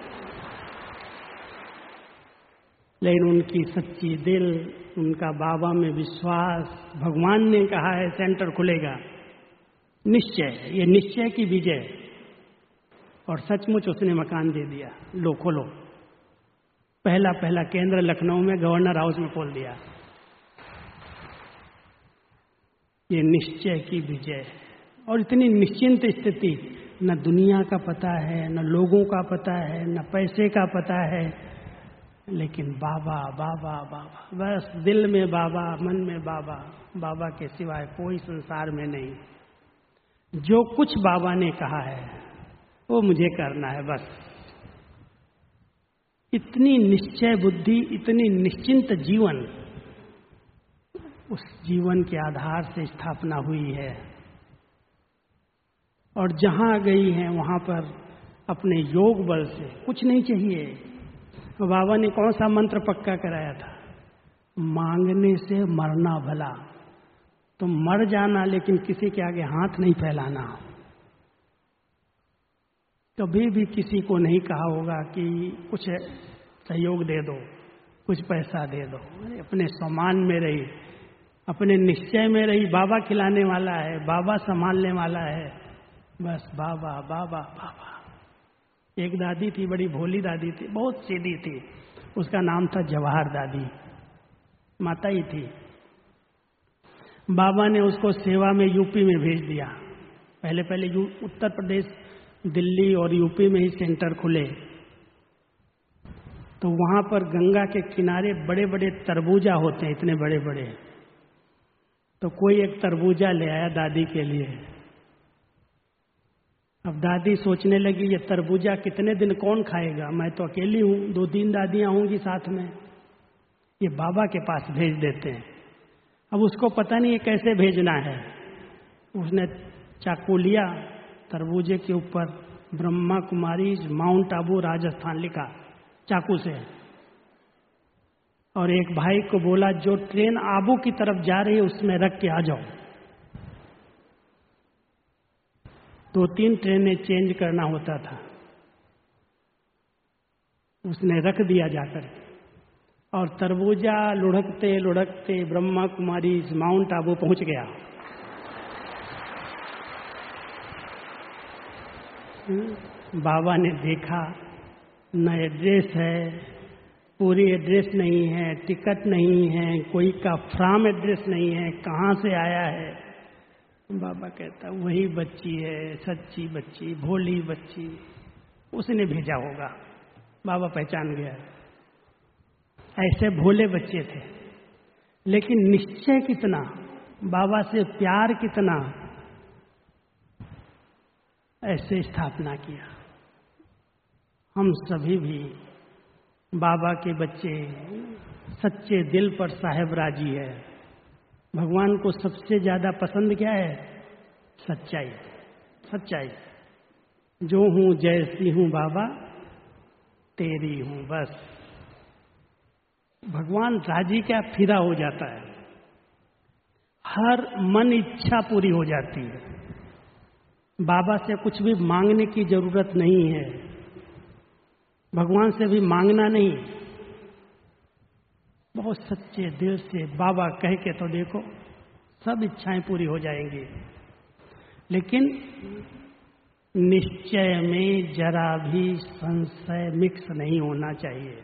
लेकिन उनकी सच्ची दिल, उनका बाबा में विश्वास, भगवान ने कहा है सेंटर खुलेगा, निश्चय, ये निश्चय की विजय। और सचमुच उसने मकान दे दिया, लो खोलो। पहला पहला केंद्र लखनऊ में गवर्नर हाउस में खोल दिया। ये निश्चय की विजय। और इतनी निश्चिंत स्थिति, न दुनिया का पता है, न लोगों का पता है, न पैसे का पता है, लेकिन बाबा बाबा बाबा, बस दिल में बाबा, मन में बाबा, बाबा के सिवाय कोई संसार में नहीं। जो कुछ बाबा ने कहा है वो मुझे करना है, बस। इतनी निश्चय बुद्धि, इतनी निश्चिंत जीवन, उस जीवन के आधार से स्थापना हुई है। और जहां गई हैं वहां पर अपने योग बल से, कुछ नहीं चाहिए। बाबा ने कौन सा मंत्र पक्का कराया था? मांगने से मरना भला। तुम मर जाना लेकिन किसी के आगे हाथ नहीं फैलाना। कभी भी किसी को नहीं कहा होगा कि कुछ सहयोग दे दो, कुछ पैसा दे दो। अपने सम्मान में रही, अपने निश्चय में रही। बाबा खिलाने वाला है, बाबा संभालने वाला है, बस बाबा बाबा बाबा। एक दादी थी, बड़ी भोली दादी थी, बहुत सीधी थी, उसका नाम था जवाहर दादी, माता ही थी। बाबा ने उसको सेवा में यूपी में भेज दिया। पहले पहले यू उत्तर प्रदेश, दिल्ली और यूपी में ही सेंटर खुले। तो वहां पर गंगा के किनारे बड़े बड़े तरबूजा होते हैं, इतने बड़े बड़े। तो कोई एक तरबूजा ले आया दादी के लिए। अब दादी सोचने लगी ये तरबूजा कितने दिन कौन खाएगा, मैं तो अकेली हूं, दो तीन दादियां होंगी साथ में, ये बाबा के पास भेज देते हैं। अब उसको पता नहीं ये कैसे भेजना है। उसने चाकू लिया, तरबूजे के ऊपर ब्रह्मा कुमारी माउंट आबू राजस्थान लिखा चाकू से, और एक भाई को बोला जो ट्रेन आबू की तरफ जा रही है उसमें रख के आ जाओ। दो तीन ट्रेनें चेंज करना होता था, उसने रख दिया जाकर, और तरबूजा लुढ़कते लुढ़कते ब्रह्मा कुमारी माउंट आबू पहुंच गया। बाबा ने देखा न एड्रेस है, पूरी एड्रेस नहीं है, टिकट नहीं है, कोई का फ्राम एड्रेस नहीं है, कहाँ से आया है। बाबा कहता वही बच्ची है, सच्ची बच्ची, भोली बच्ची, उसने भेजा होगा। बाबा पहचान गया, ऐसे भोले बच्चे थे, लेकिन निश्चय कितना, बाबा से प्यार कितना, ऐसे स्थापना किया। हम सभी भी बाबा के बच्चे, सच्चे दिल पर साहेब राजी है। भगवान को सबसे ज्यादा पसंद क्या है? सच्चाई। सच्चाई, जो हूं जैसी हूं बाबा तेरी हूं, बस। भगवान राजी क्या फिदा हो जाता है, हर मन इच्छा पूरी हो जाती है। बाबा से कुछ भी मांगने की जरूरत नहीं है, भगवान से भी मांगना नहीं, बहुत सच्चे दिल से बाबा कह के तो देखो, सब इच्छाएं पूरी हो जाएंगी। लेकिन निश्चय में जरा भी संशय मिक्स नहीं होना चाहिए।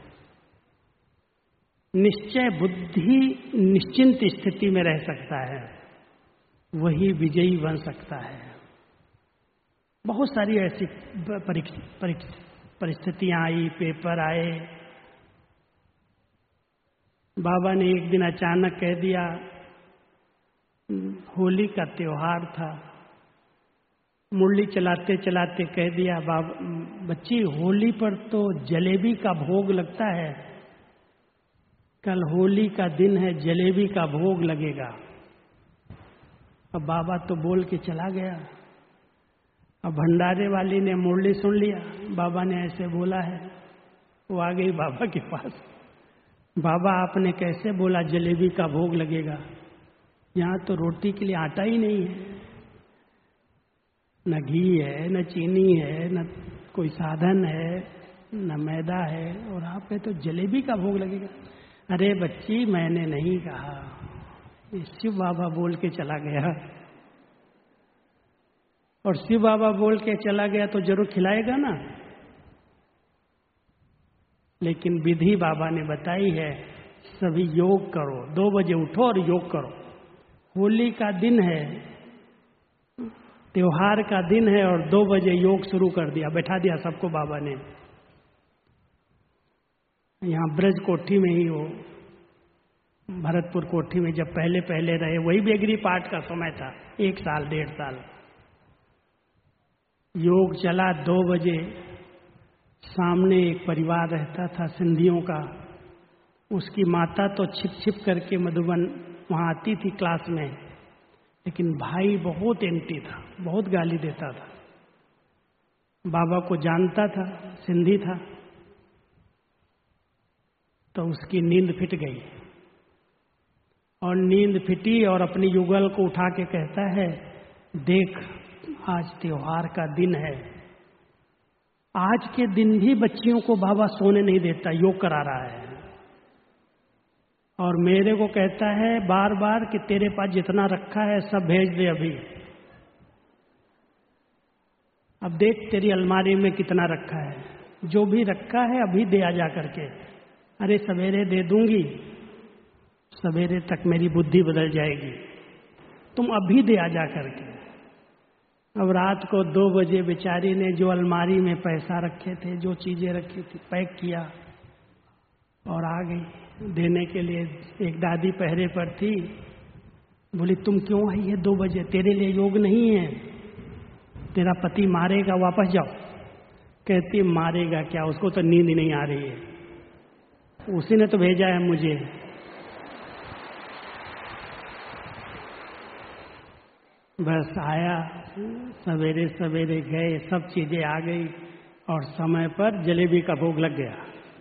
निश्चय बुद्धि निश्चिंत स्थिति में रह सकता है, वही विजयी बन सकता है। बहुत सारी ऐसी परिस्थितियां आई, पेपर आए। बाबा ने एक दिन अचानक कह दिया, होली का त्योहार था, मुरली चलाते चलाते कह दिया, बाबा बच्ची होली पर तो जलेबी का भोग लगता है, कल होली का दिन है, जलेबी का भोग लगेगा। अब बाबा तो बोल के चला गया। अब भंडारे वाली ने मुरली सुन लिया, बाबा ने ऐसे बोला है, वो आ गई बाबा के पास। बाबा आपने कैसे बोला जलेबी का भोग लगेगा, यहाँ तो रोटी के लिए आटा ही नहीं है, न घी है, न चीनी है, न कोई साधन है, न मैदा है, और आप पे तो जलेबी का भोग लगेगा। अरे बच्ची मैंने नहीं कहा, ये शिव बाबा बोल के चला गया, और शिव बाबा बोल के चला गया तो जरूर खिलाएगा ना। लेकिन विधि बाबा ने बताई है, सभी योग करो, दो बजे उठो और योग करो। होली का दिन है, त्योहार का दिन है, और दो बजे योग शुरू कर दिया, बैठा दिया सबको बाबा ने। यहाँ ब्रज कोठी में ही हो, भरतपुर कोठी में जब पहले पहले रहे, वही बेगरी पाठ का समय था, एक साल डेढ़ साल। योग चला, दो बजे सामने एक परिवार रहता था सिंधियों का, उसकी माता तो छिप छिप करके मधुबन वहाँ आती थी क्लास में, लेकिन भाई बहुत एंटी था, बहुत गाली देता था। बाबा को जानता था, सिंधी था, तो उसकी नींद फिट गई, और नींद फिटी और अपनी युगल को उठा के कहता है, देख आज त्योहार का दिन है, आज के दिन भी बच्चियों को बाबा सोने नहीं देता, योग करा रहा है, और मेरे को कहता है बार बार कि तेरे पास जितना रखा है सब भेज दे अभी। अब देख तेरी अलमारी में कितना रखा है, जो भी रखा है अभी दे आ जा करके। अरे सवेरे दे दूंगी, सवेरे तक मेरी बुद्धि बदल जाएगी, तुम अभी दे आ जा करके। अब रात को दो बजे बेचारी ने जो अलमारी में पैसा रखे थे, जो चीजें रखी थी, पैक किया और आ गई देने के लिए। एक दादी पहरे पर थी, बोली तुम क्यों आई है दो बजे, तेरे लिए योग नहीं है, तेरा पति मारेगा, वापस जाओ। कहती मारेगा क्या, उसको तो नींद ही नहीं आ रही है, उसी ने तो भेजा है मुझे। बस आया, सवेरे सवेरे गए, सब चीजें आ गई और समय पर जलेबी का भोग लग गया।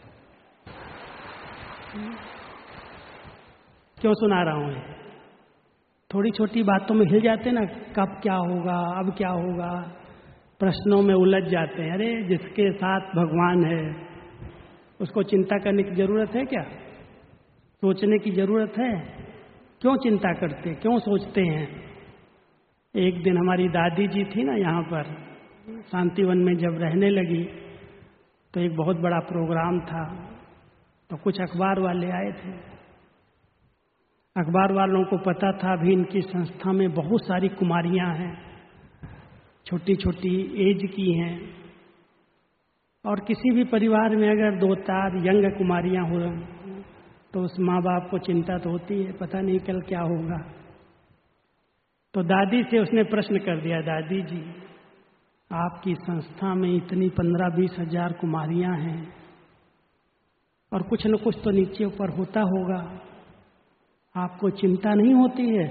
क्यों सुना रहा हूं? थोड़ी छोटी बातों में हिल जाते ना, कब क्या होगा, अब क्या होगा, प्रश्नों में उलझ जाते हैं। अरे जिसके साथ भगवान है उसको चिंता करने की जरूरत है क्या? सोचने की जरूरत है? क्यों चिंता करते, क्यों सोचते हैं? एक दिन हमारी दादी जी थी ना यहाँ पर शांतिवन में, जब रहने लगी तो एक बहुत बड़ा प्रोग्राम था, तो कुछ अखबार वाले आए थे। अखबार वालों को पता था अभी इनकी संस्था में बहुत सारी कुमारियां हैं, छोटी छोटी एज की हैं, और किसी भी परिवार में अगर दो चार यंग कुमारियां हो तो उस माँ बाप को चिंता तो होती है, पता नहीं कल क्या होगा। तो दादी से उसने प्रश्न कर दिया, दादी जी आपकी संस्था में इतनी पंद्रह बीस हजार कुमारियां हैं और कुछ न कुछ तो नीचे ऊपर होता होगा, आपको चिंता नहीं होती है?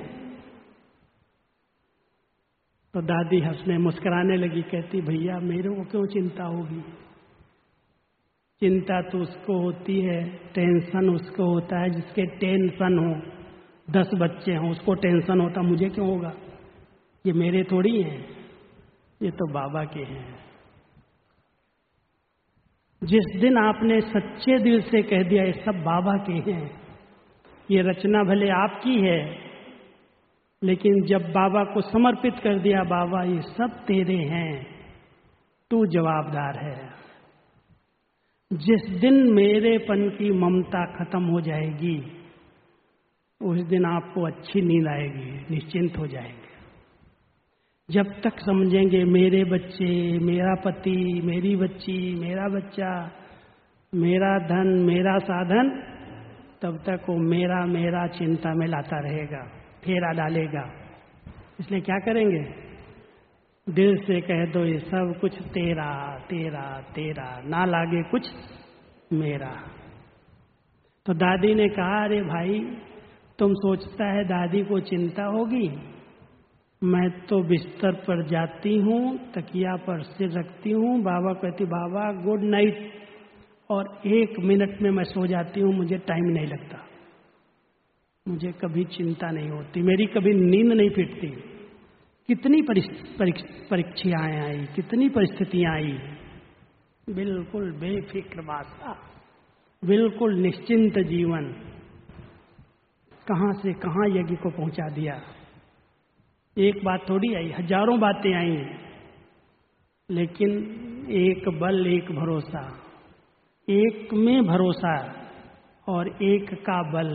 तो दादी हंसने मुस्कुराने लगी, कहती भैया मेरे को क्यों चिंता होगी? चिंता तो उसको होती है, टेंशन उसको होता है जिसके टेंशन हो। दस बच्चे हों उसको टेंशन होता, मुझे क्यों होगा? ये मेरे थोड़ी हैं, ये तो बाबा के हैं। जिस दिन आपने सच्चे दिल से कह दिया ये सब बाबा के हैं, ये रचना भले आपकी है, लेकिन जब बाबा को समर्पित कर दिया, बाबा ये सब तेरे हैं, तू जवाबदार है। जिस दिन मेरेपन की ममता खत्म हो जाएगी उस दिन आपको अच्छी नींद आएगी, निश्चिंत हो जाएंगे। जब तक समझेंगे मेरे बच्चे, मेरा पति, मेरी बच्ची, मेरा बच्चा, मेरा धन, मेरा साधन, तब तक वो मेरा मेरा चिंता में लाता रहेगा, फेरा डालेगा। इसलिए क्या करेंगे? दिल से कह दो ये सब कुछ तेरा तेरा तेरा, ना लागे कुछ मेरा। तो दादी ने कहा अरे भाई तुम सोचता है दादी को चिंता होगी? मैं तो बिस्तर पर जाती हूँ, तकिया पर सिर रखती हूँ, बाबा कहती बाबा गुड नाइट, और एक मिनट में मैं सो जाती हूँ, मुझे टाइम नहीं लगता, मुझे कभी चिंता नहीं होती, मेरी कभी नींद नहीं फिटती। कितनी परीक्षाएं आई, कितनी परिस्थितियां आई, बिल्कुल बेफिक्र बासा, बिल्कुल निश्चिंत जीवन। कहां से कहां यज्ञ को पहुंचा दिया। एक बात थोड़ी आई, हजारों बातें आई, लेकिन एक बल, एक भरोसा, एक में भरोसा और एक का बल।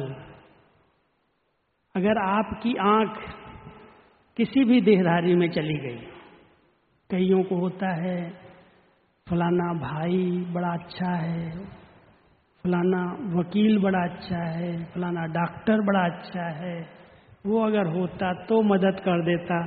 अगर आपकी आंख किसी भी देहधारी में चली गई, कईयों को होता है फलाना भाई बड़ा अच्छा है, फलाना वकील बड़ा अच्छा है, फलाना डॉक्टर बड़ा अच्छा है, वो अगर होता तो मदद कर देता।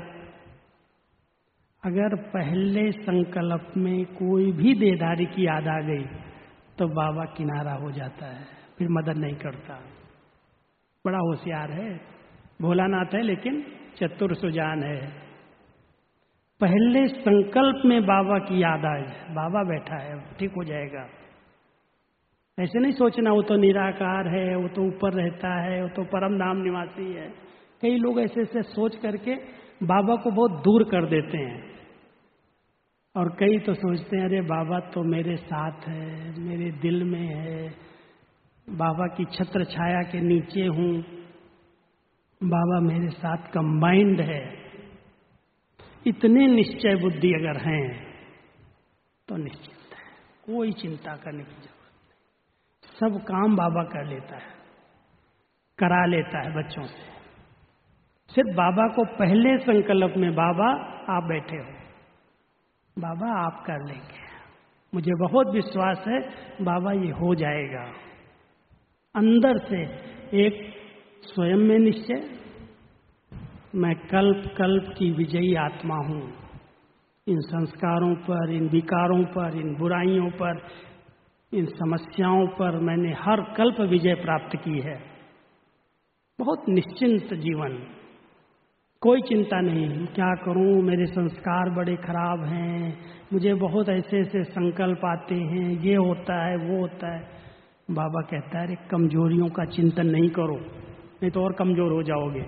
अगर पहले संकल्प में कोई भी देहधारी की याद आ गई तो बाबा किनारा हो जाता है, फिर मदद नहीं करता। बड़ा होशियार है, भोलानाथ है, लेकिन चतुर सुजान है। पहले संकल्प में बाबा की याद आए, बाबा बैठा है, ठीक हो जाएगा। ऐसे नहीं सोचना वो तो निराकार है, वो तो ऊपर रहता है, वो तो परम धाम निवासी है। कई लोग ऐसे ऐसे सोच करके बाबा को बहुत दूर कर देते हैं, और कई तो सोचते हैं अरे बाबा तो मेरे साथ है, मेरे दिल में है, बाबा की छत्र छाया के नीचे हूँ, बाबा मेरे साथ कंबाइंड है। इतने निश्चय बुद्धि अगर हैं तो निश्चिंत है, कोई चिंता करने की जरूरत नहीं। सब काम बाबा कर लेता है, करा लेता है बच्चों से। सिर्फ बाबा को पहले संकल्प में, बाबा आप बैठे हो, बाबा आप कर लेंगे, मुझे बहुत विश्वास है बाबा ये हो जाएगा। अंदर से एक स्वयं में निश्चय, मैं कल्प कल्प की विजयी आत्मा हूँ, इन संस्कारों पर, इन विकारों पर, इन बुराइयों पर, इन समस्याओं पर मैंने हर कल्प विजय प्राप्त की है। बहुत निश्चिंत जीवन, कोई चिंता नहीं, क्या करूं, मेरे संस्कार बड़े खराब हैं, मुझे बहुत ऐसे ऐसे संकल्प आते हैं, ये होता है वो होता है। बाबा कहता है अरे कमजोरियों का चिंतन नहीं करो, नहीं तो और कमजोर हो जाओगे।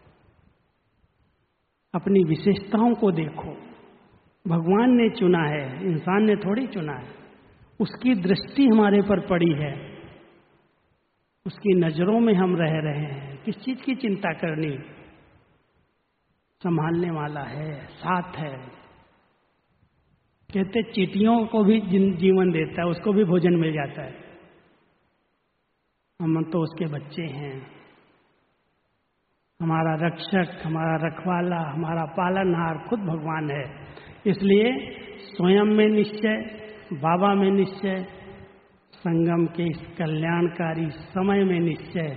अपनी विशेषताओं को देखो। भगवान ने चुना है, इंसान ने थोड़ी चुना है। उसकी दृष्टि हमारे पर पड़ी है, उसकी नजरों में हम रह रहे हैं। किस चीज की चिंता करनी? संभालने वाला है, साथ है। कहते चींटियों को भी जीवन देता है, उसको भी भोजन मिल जाता है। हम तो उसके बच्चे हैं। हमारा रक्षक, हमारा रखवाला, हमारा पालनहार खुद भगवान है। इसलिए स्वयं में निश्चय, बाबा में निश्चय, संगम के इस कल्याणकारी समय में निश्चय।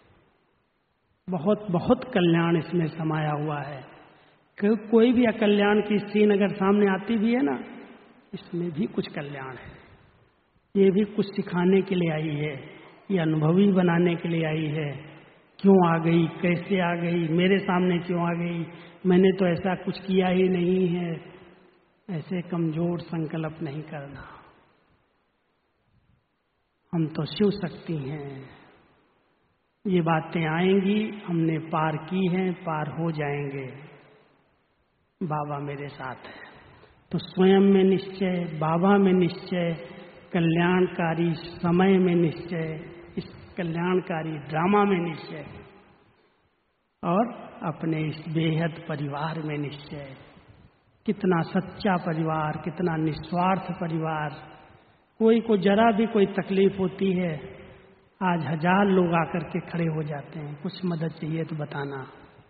बहुत बहुत कल्याण इसमें समाया हुआ है। को, कोई भी अकल्याण की सीन अगर सामने आती भी है ना, इसमें भी कुछ कल्याण है। ये भी कुछ सिखाने के लिए आई है, ये अनुभवी बनाने के लिए आई है। क्यों आ गई, कैसे आ गई, मेरे सामने क्यों आ गई, मैंने तो ऐसा कुछ किया ही नहीं है। ऐसे कमजोर संकल्प नहीं करना। हम तो शिव शक्ति हैं। ये बातें आएंगी, हमने पार की हैं, पार हो जाएंगे। बाबा मेरे साथ है। तो स्वयं में निश्चय, बाबा में निश्चय, कल्याणकारी समय में निश्चय, इस कल्याणकारी ड्रामा में निश्चय, और अपने इस बेहद परिवार में निश्चय। कितना सच्चा परिवार, कितना निस्वार्थ परिवार। कोई को जरा भी कोई तकलीफ होती है, आज हजार लोग आकर के खड़े हो जाते हैं, कुछ मदद चाहिए तो बताना।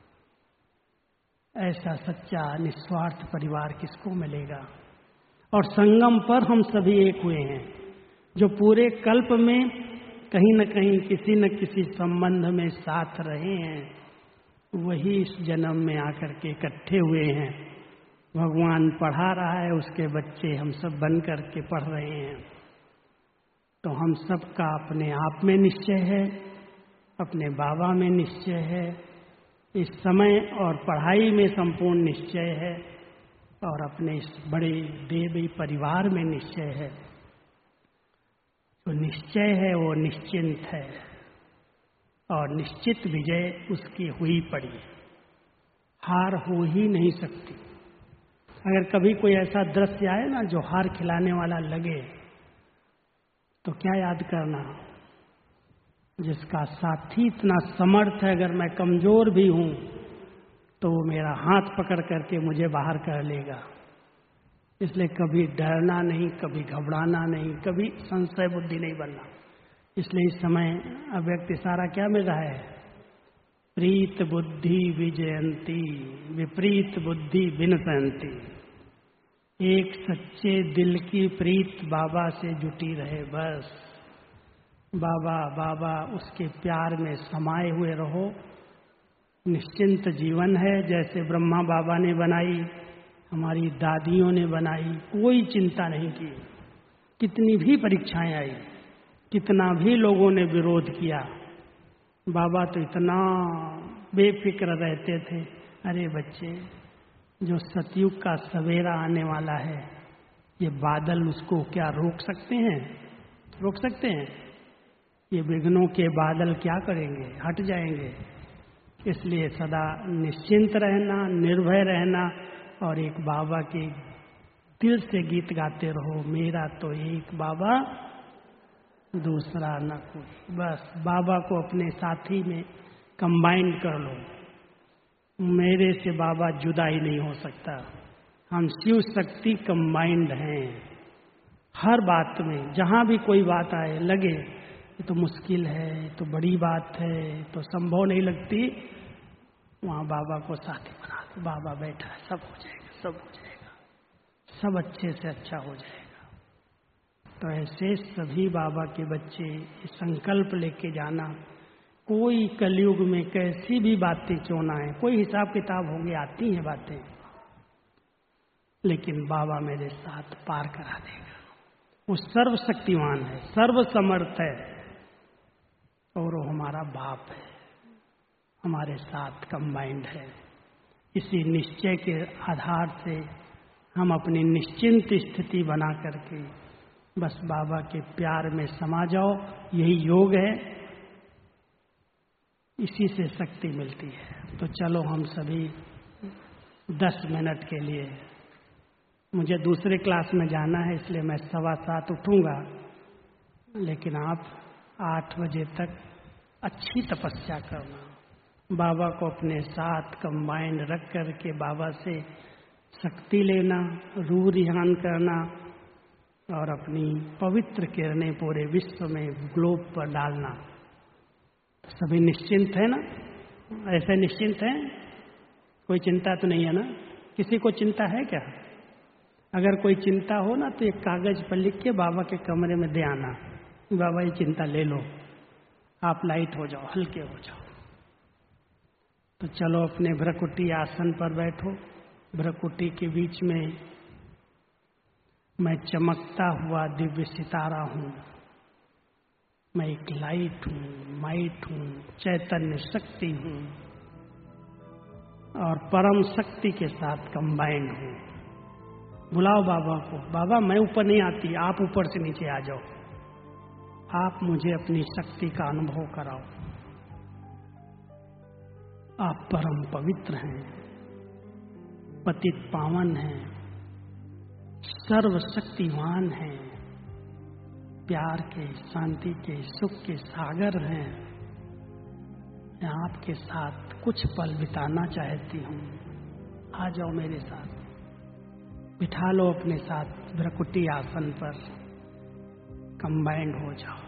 ऐसा सच्चा निस्वार्थ परिवार किसको मिलेगा? और संगम पर हम सभी एक हुए हैं, जो पूरे कल्प में कहीं न कहीं किसी न किसी संबंध में साथ रहे हैं, वही इस जन्म में आकर के इकट्ठे हुए हैं। भगवान पढ़ा रहा है, उसके बच्चे हम सब बन करके पढ़ रहे हैं। तो हम सबका अपने आप में निश्चय है, अपने बाबा में निश्चय है, इस समय और पढ़ाई में संपूर्ण निश्चय है, और अपने इस बड़े देवी परिवार में निश्चय है। जो निश्चय है वो निश्चिंत है, और निश्चित विजय उसकी हुई पड़ी, हार हो ही नहीं सकती। अगर कभी कोई ऐसा दृश्य आए ना जो हार खिलाने वाला लगे, तो क्या याद करना, जिसका साथी इतना समर्थ है, अगर मैं कमजोर भी हूं तो वो मेरा हाथ पकड़ करके मुझे बाहर कर लेगा। इसलिए कभी डरना नहीं, कभी घबराना नहीं, कभी संशय बुद्धि नहीं बनना। इसलिए इस समय अव्यक्त इशारा क्या मिल रहा है? प्रीत बुद्धि विजयंती, विपरीत बुद्धि विनशंती। एक सच्चे दिल की प्रीत बाबा से जुटी रहे बस। बाबा बाबा उसके प्यार में समाये हुए रहो। निश्चिंत जीवन है, जैसे ब्रह्मा बाबा ने बनाई, हमारी दादियों ने बनाई, कोई चिंता नहीं की। कितनी भी परीक्षाएं आई, कितना भी लोगों ने विरोध किया, बाबा तो इतना बेफिक्र रहते थे। अरे बच्चे, जो सतयुग का सवेरा आने वाला है, ये बादल उसको क्या रोक सकते हैं? रोक सकते हैं? ये विघ्नों के बादल क्या करेंगे? हट जाएंगे। इसलिए सदा निश्चिंत रहना, निर्भय रहना, और एक बाबा के दिल से गीत गाते रहो, मेरा तो एक बाबा दूसरा न कोई। बस बाबा को अपने साथी में कंबाइन कर लो। मेरे से बाबा जुदा ही नहीं हो सकता। हम शिव शक्ति कंबाइंड हैं। हर बात में, जहां भी कोई बात आए, लगे ये तो मुश्किल है, तो बड़ी बात है, तो संभव नहीं लगती, वहां बाबा को साथी बना दो। बाबा बैठा है, सब हो जाएगा, सब हो जाएगा, सब अच्छे से अच्छा हो जाएगा। तो ऐसे सभी बाबा के बच्चे संकल्प लेके जाना, कोई कलयुग में कैसी भी बातें क्यों ना है, कोई हिसाब किताब होंगे, आती हैं बातें, लेकिन बाबा मेरे साथ पार करा देगा। वो सर्वशक्तिमान है, सर्वसमर्थ है, और वो हमारा बाप है, हमारे साथ कंबाइंड है। इसी निश्चय के आधार से हम अपनी निश्चिंत स्थिति बना करके बस बाबा के प्यार में समा जाओ। यही योग है, इसी से शक्ति मिलती है। तो चलो हम सभी दस मिनट के लिए, मुझे दूसरे क्लास में जाना है इसलिए मैं सवा सात उठूंगा, लेकिन आप आठ बजे तक अच्छी तपस्या करना, बाबा को अपने साथ कंबाइंड रख कर के बाबा से शक्ति लेना, रूह ध्यान करना और अपनी पवित्र किरणें पूरे विश्व में ग्लोब पर डालना। तो सभी निश्चिंत है ना? ऐसे निश्चिंत हैं? कोई चिंता तो नहीं है ना? किसी को चिंता है क्या? अगर कोई चिंता हो ना तो एक कागज पर लिख के बाबा के कमरे में दे आना, बाबा ये चिंता ले लो, आप लाइट हो जाओ, हल्के हो जाओ। तो चलो अपने भ्रकुटी आसन पर बैठो। भ्रकुटी के बीच में मैं चमकता हुआ दिव्य सितारा हूँ, मैं एक लाइट हूँ, माइट हूँ, चैतन्य शक्ति हूँ और परम शक्ति के साथ कंबाइंड हूँ। बुलाओ बाबा को, बाबा मैं ऊपर नहीं आती, आप ऊपर से नीचे आ जाओ, आप मुझे अपनी शक्ति का अनुभव कराओ। आप परम पवित्र हैं, पतित पावन हैं, सर्वशक्तिवान हैं, प्यार के, शांति के, सुख के सागर हैं। मैं आपके साथ कुछ पल बिताना चाहती हूँ, आ जाओ मेरे साथ, बिठा लो अपने साथ भ्रकुटी आसन पर, कंबाइंड हो जाओ।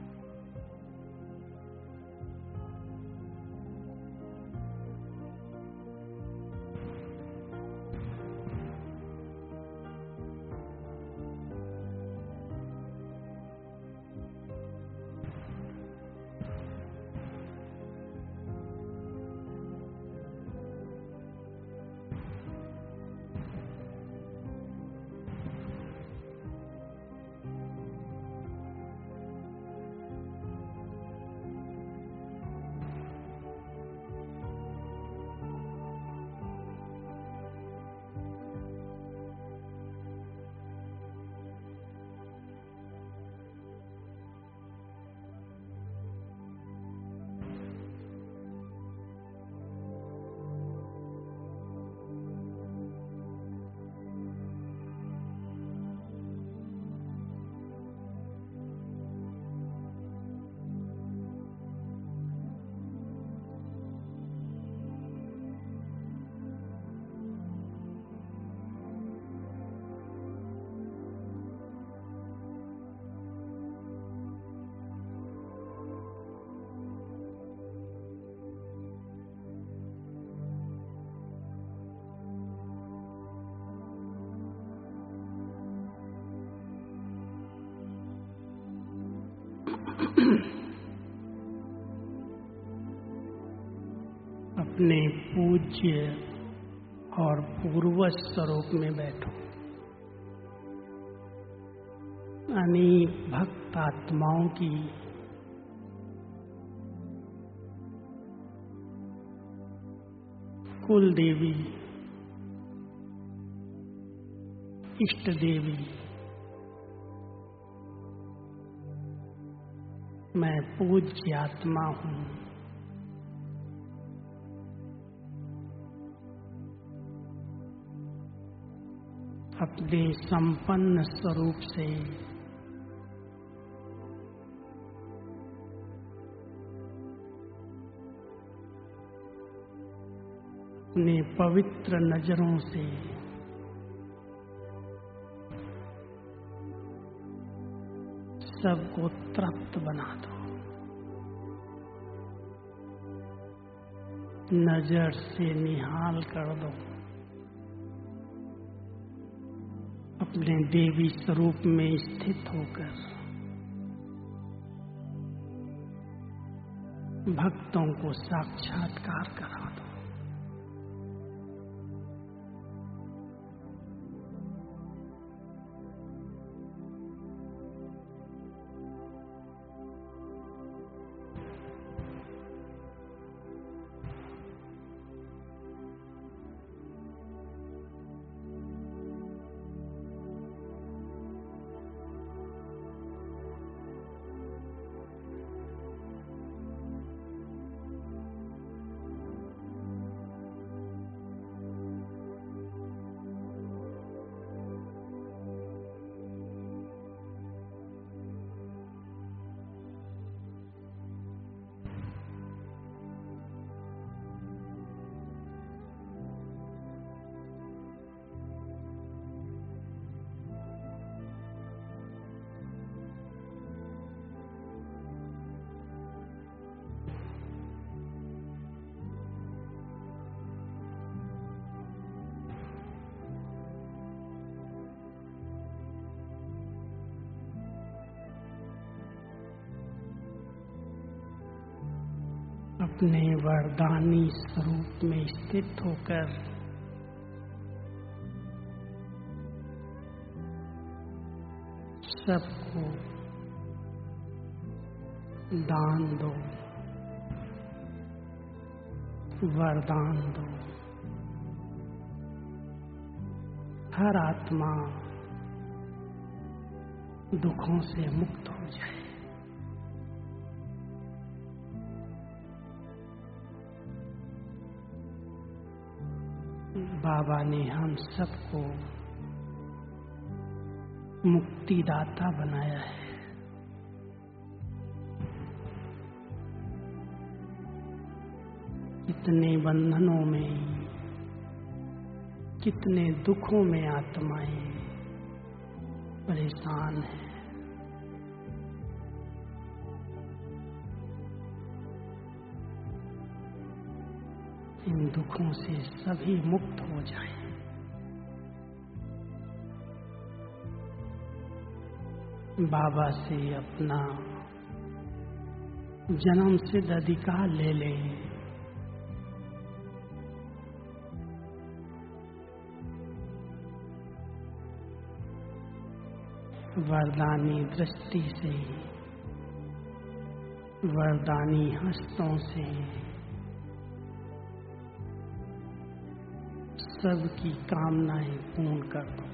अपने पूज्य और पूर्वज स्वरूप में बैठो। अनेक भक्त आत्माओं की कुल देवी, इष्ट देवी, मैं पूज्य आत्मा हूँ। अपने संपन्न स्वरूप से अपने पवित्र नजरों से सबको तृप्त बना दो। नजर से निहाल कर दो। अपने देवी स्वरूप में स्थित होकर भक्तों को साक्षात्कार करा दो। अपने वरदानी स्वरूप में स्थित होकर सबको दान दो, वरदान दो। हर आत्मा दुखों से मुक्त हो जाए। बाबा ने हम सबको मुक्तिदाता बनाया है। कितने बंधनों में, कितने दुखों में आत्माएं परेशान हैं। इन दुखों से सभी मुक्त हो जाएं। बाबा से अपना जन्म सिद्ध अधिकार ले लें। वरदानी दृष्टि से, वरदानी हस्तों से सबकी कामनाएं पूर्ण कर दो।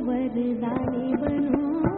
वरदानी बनो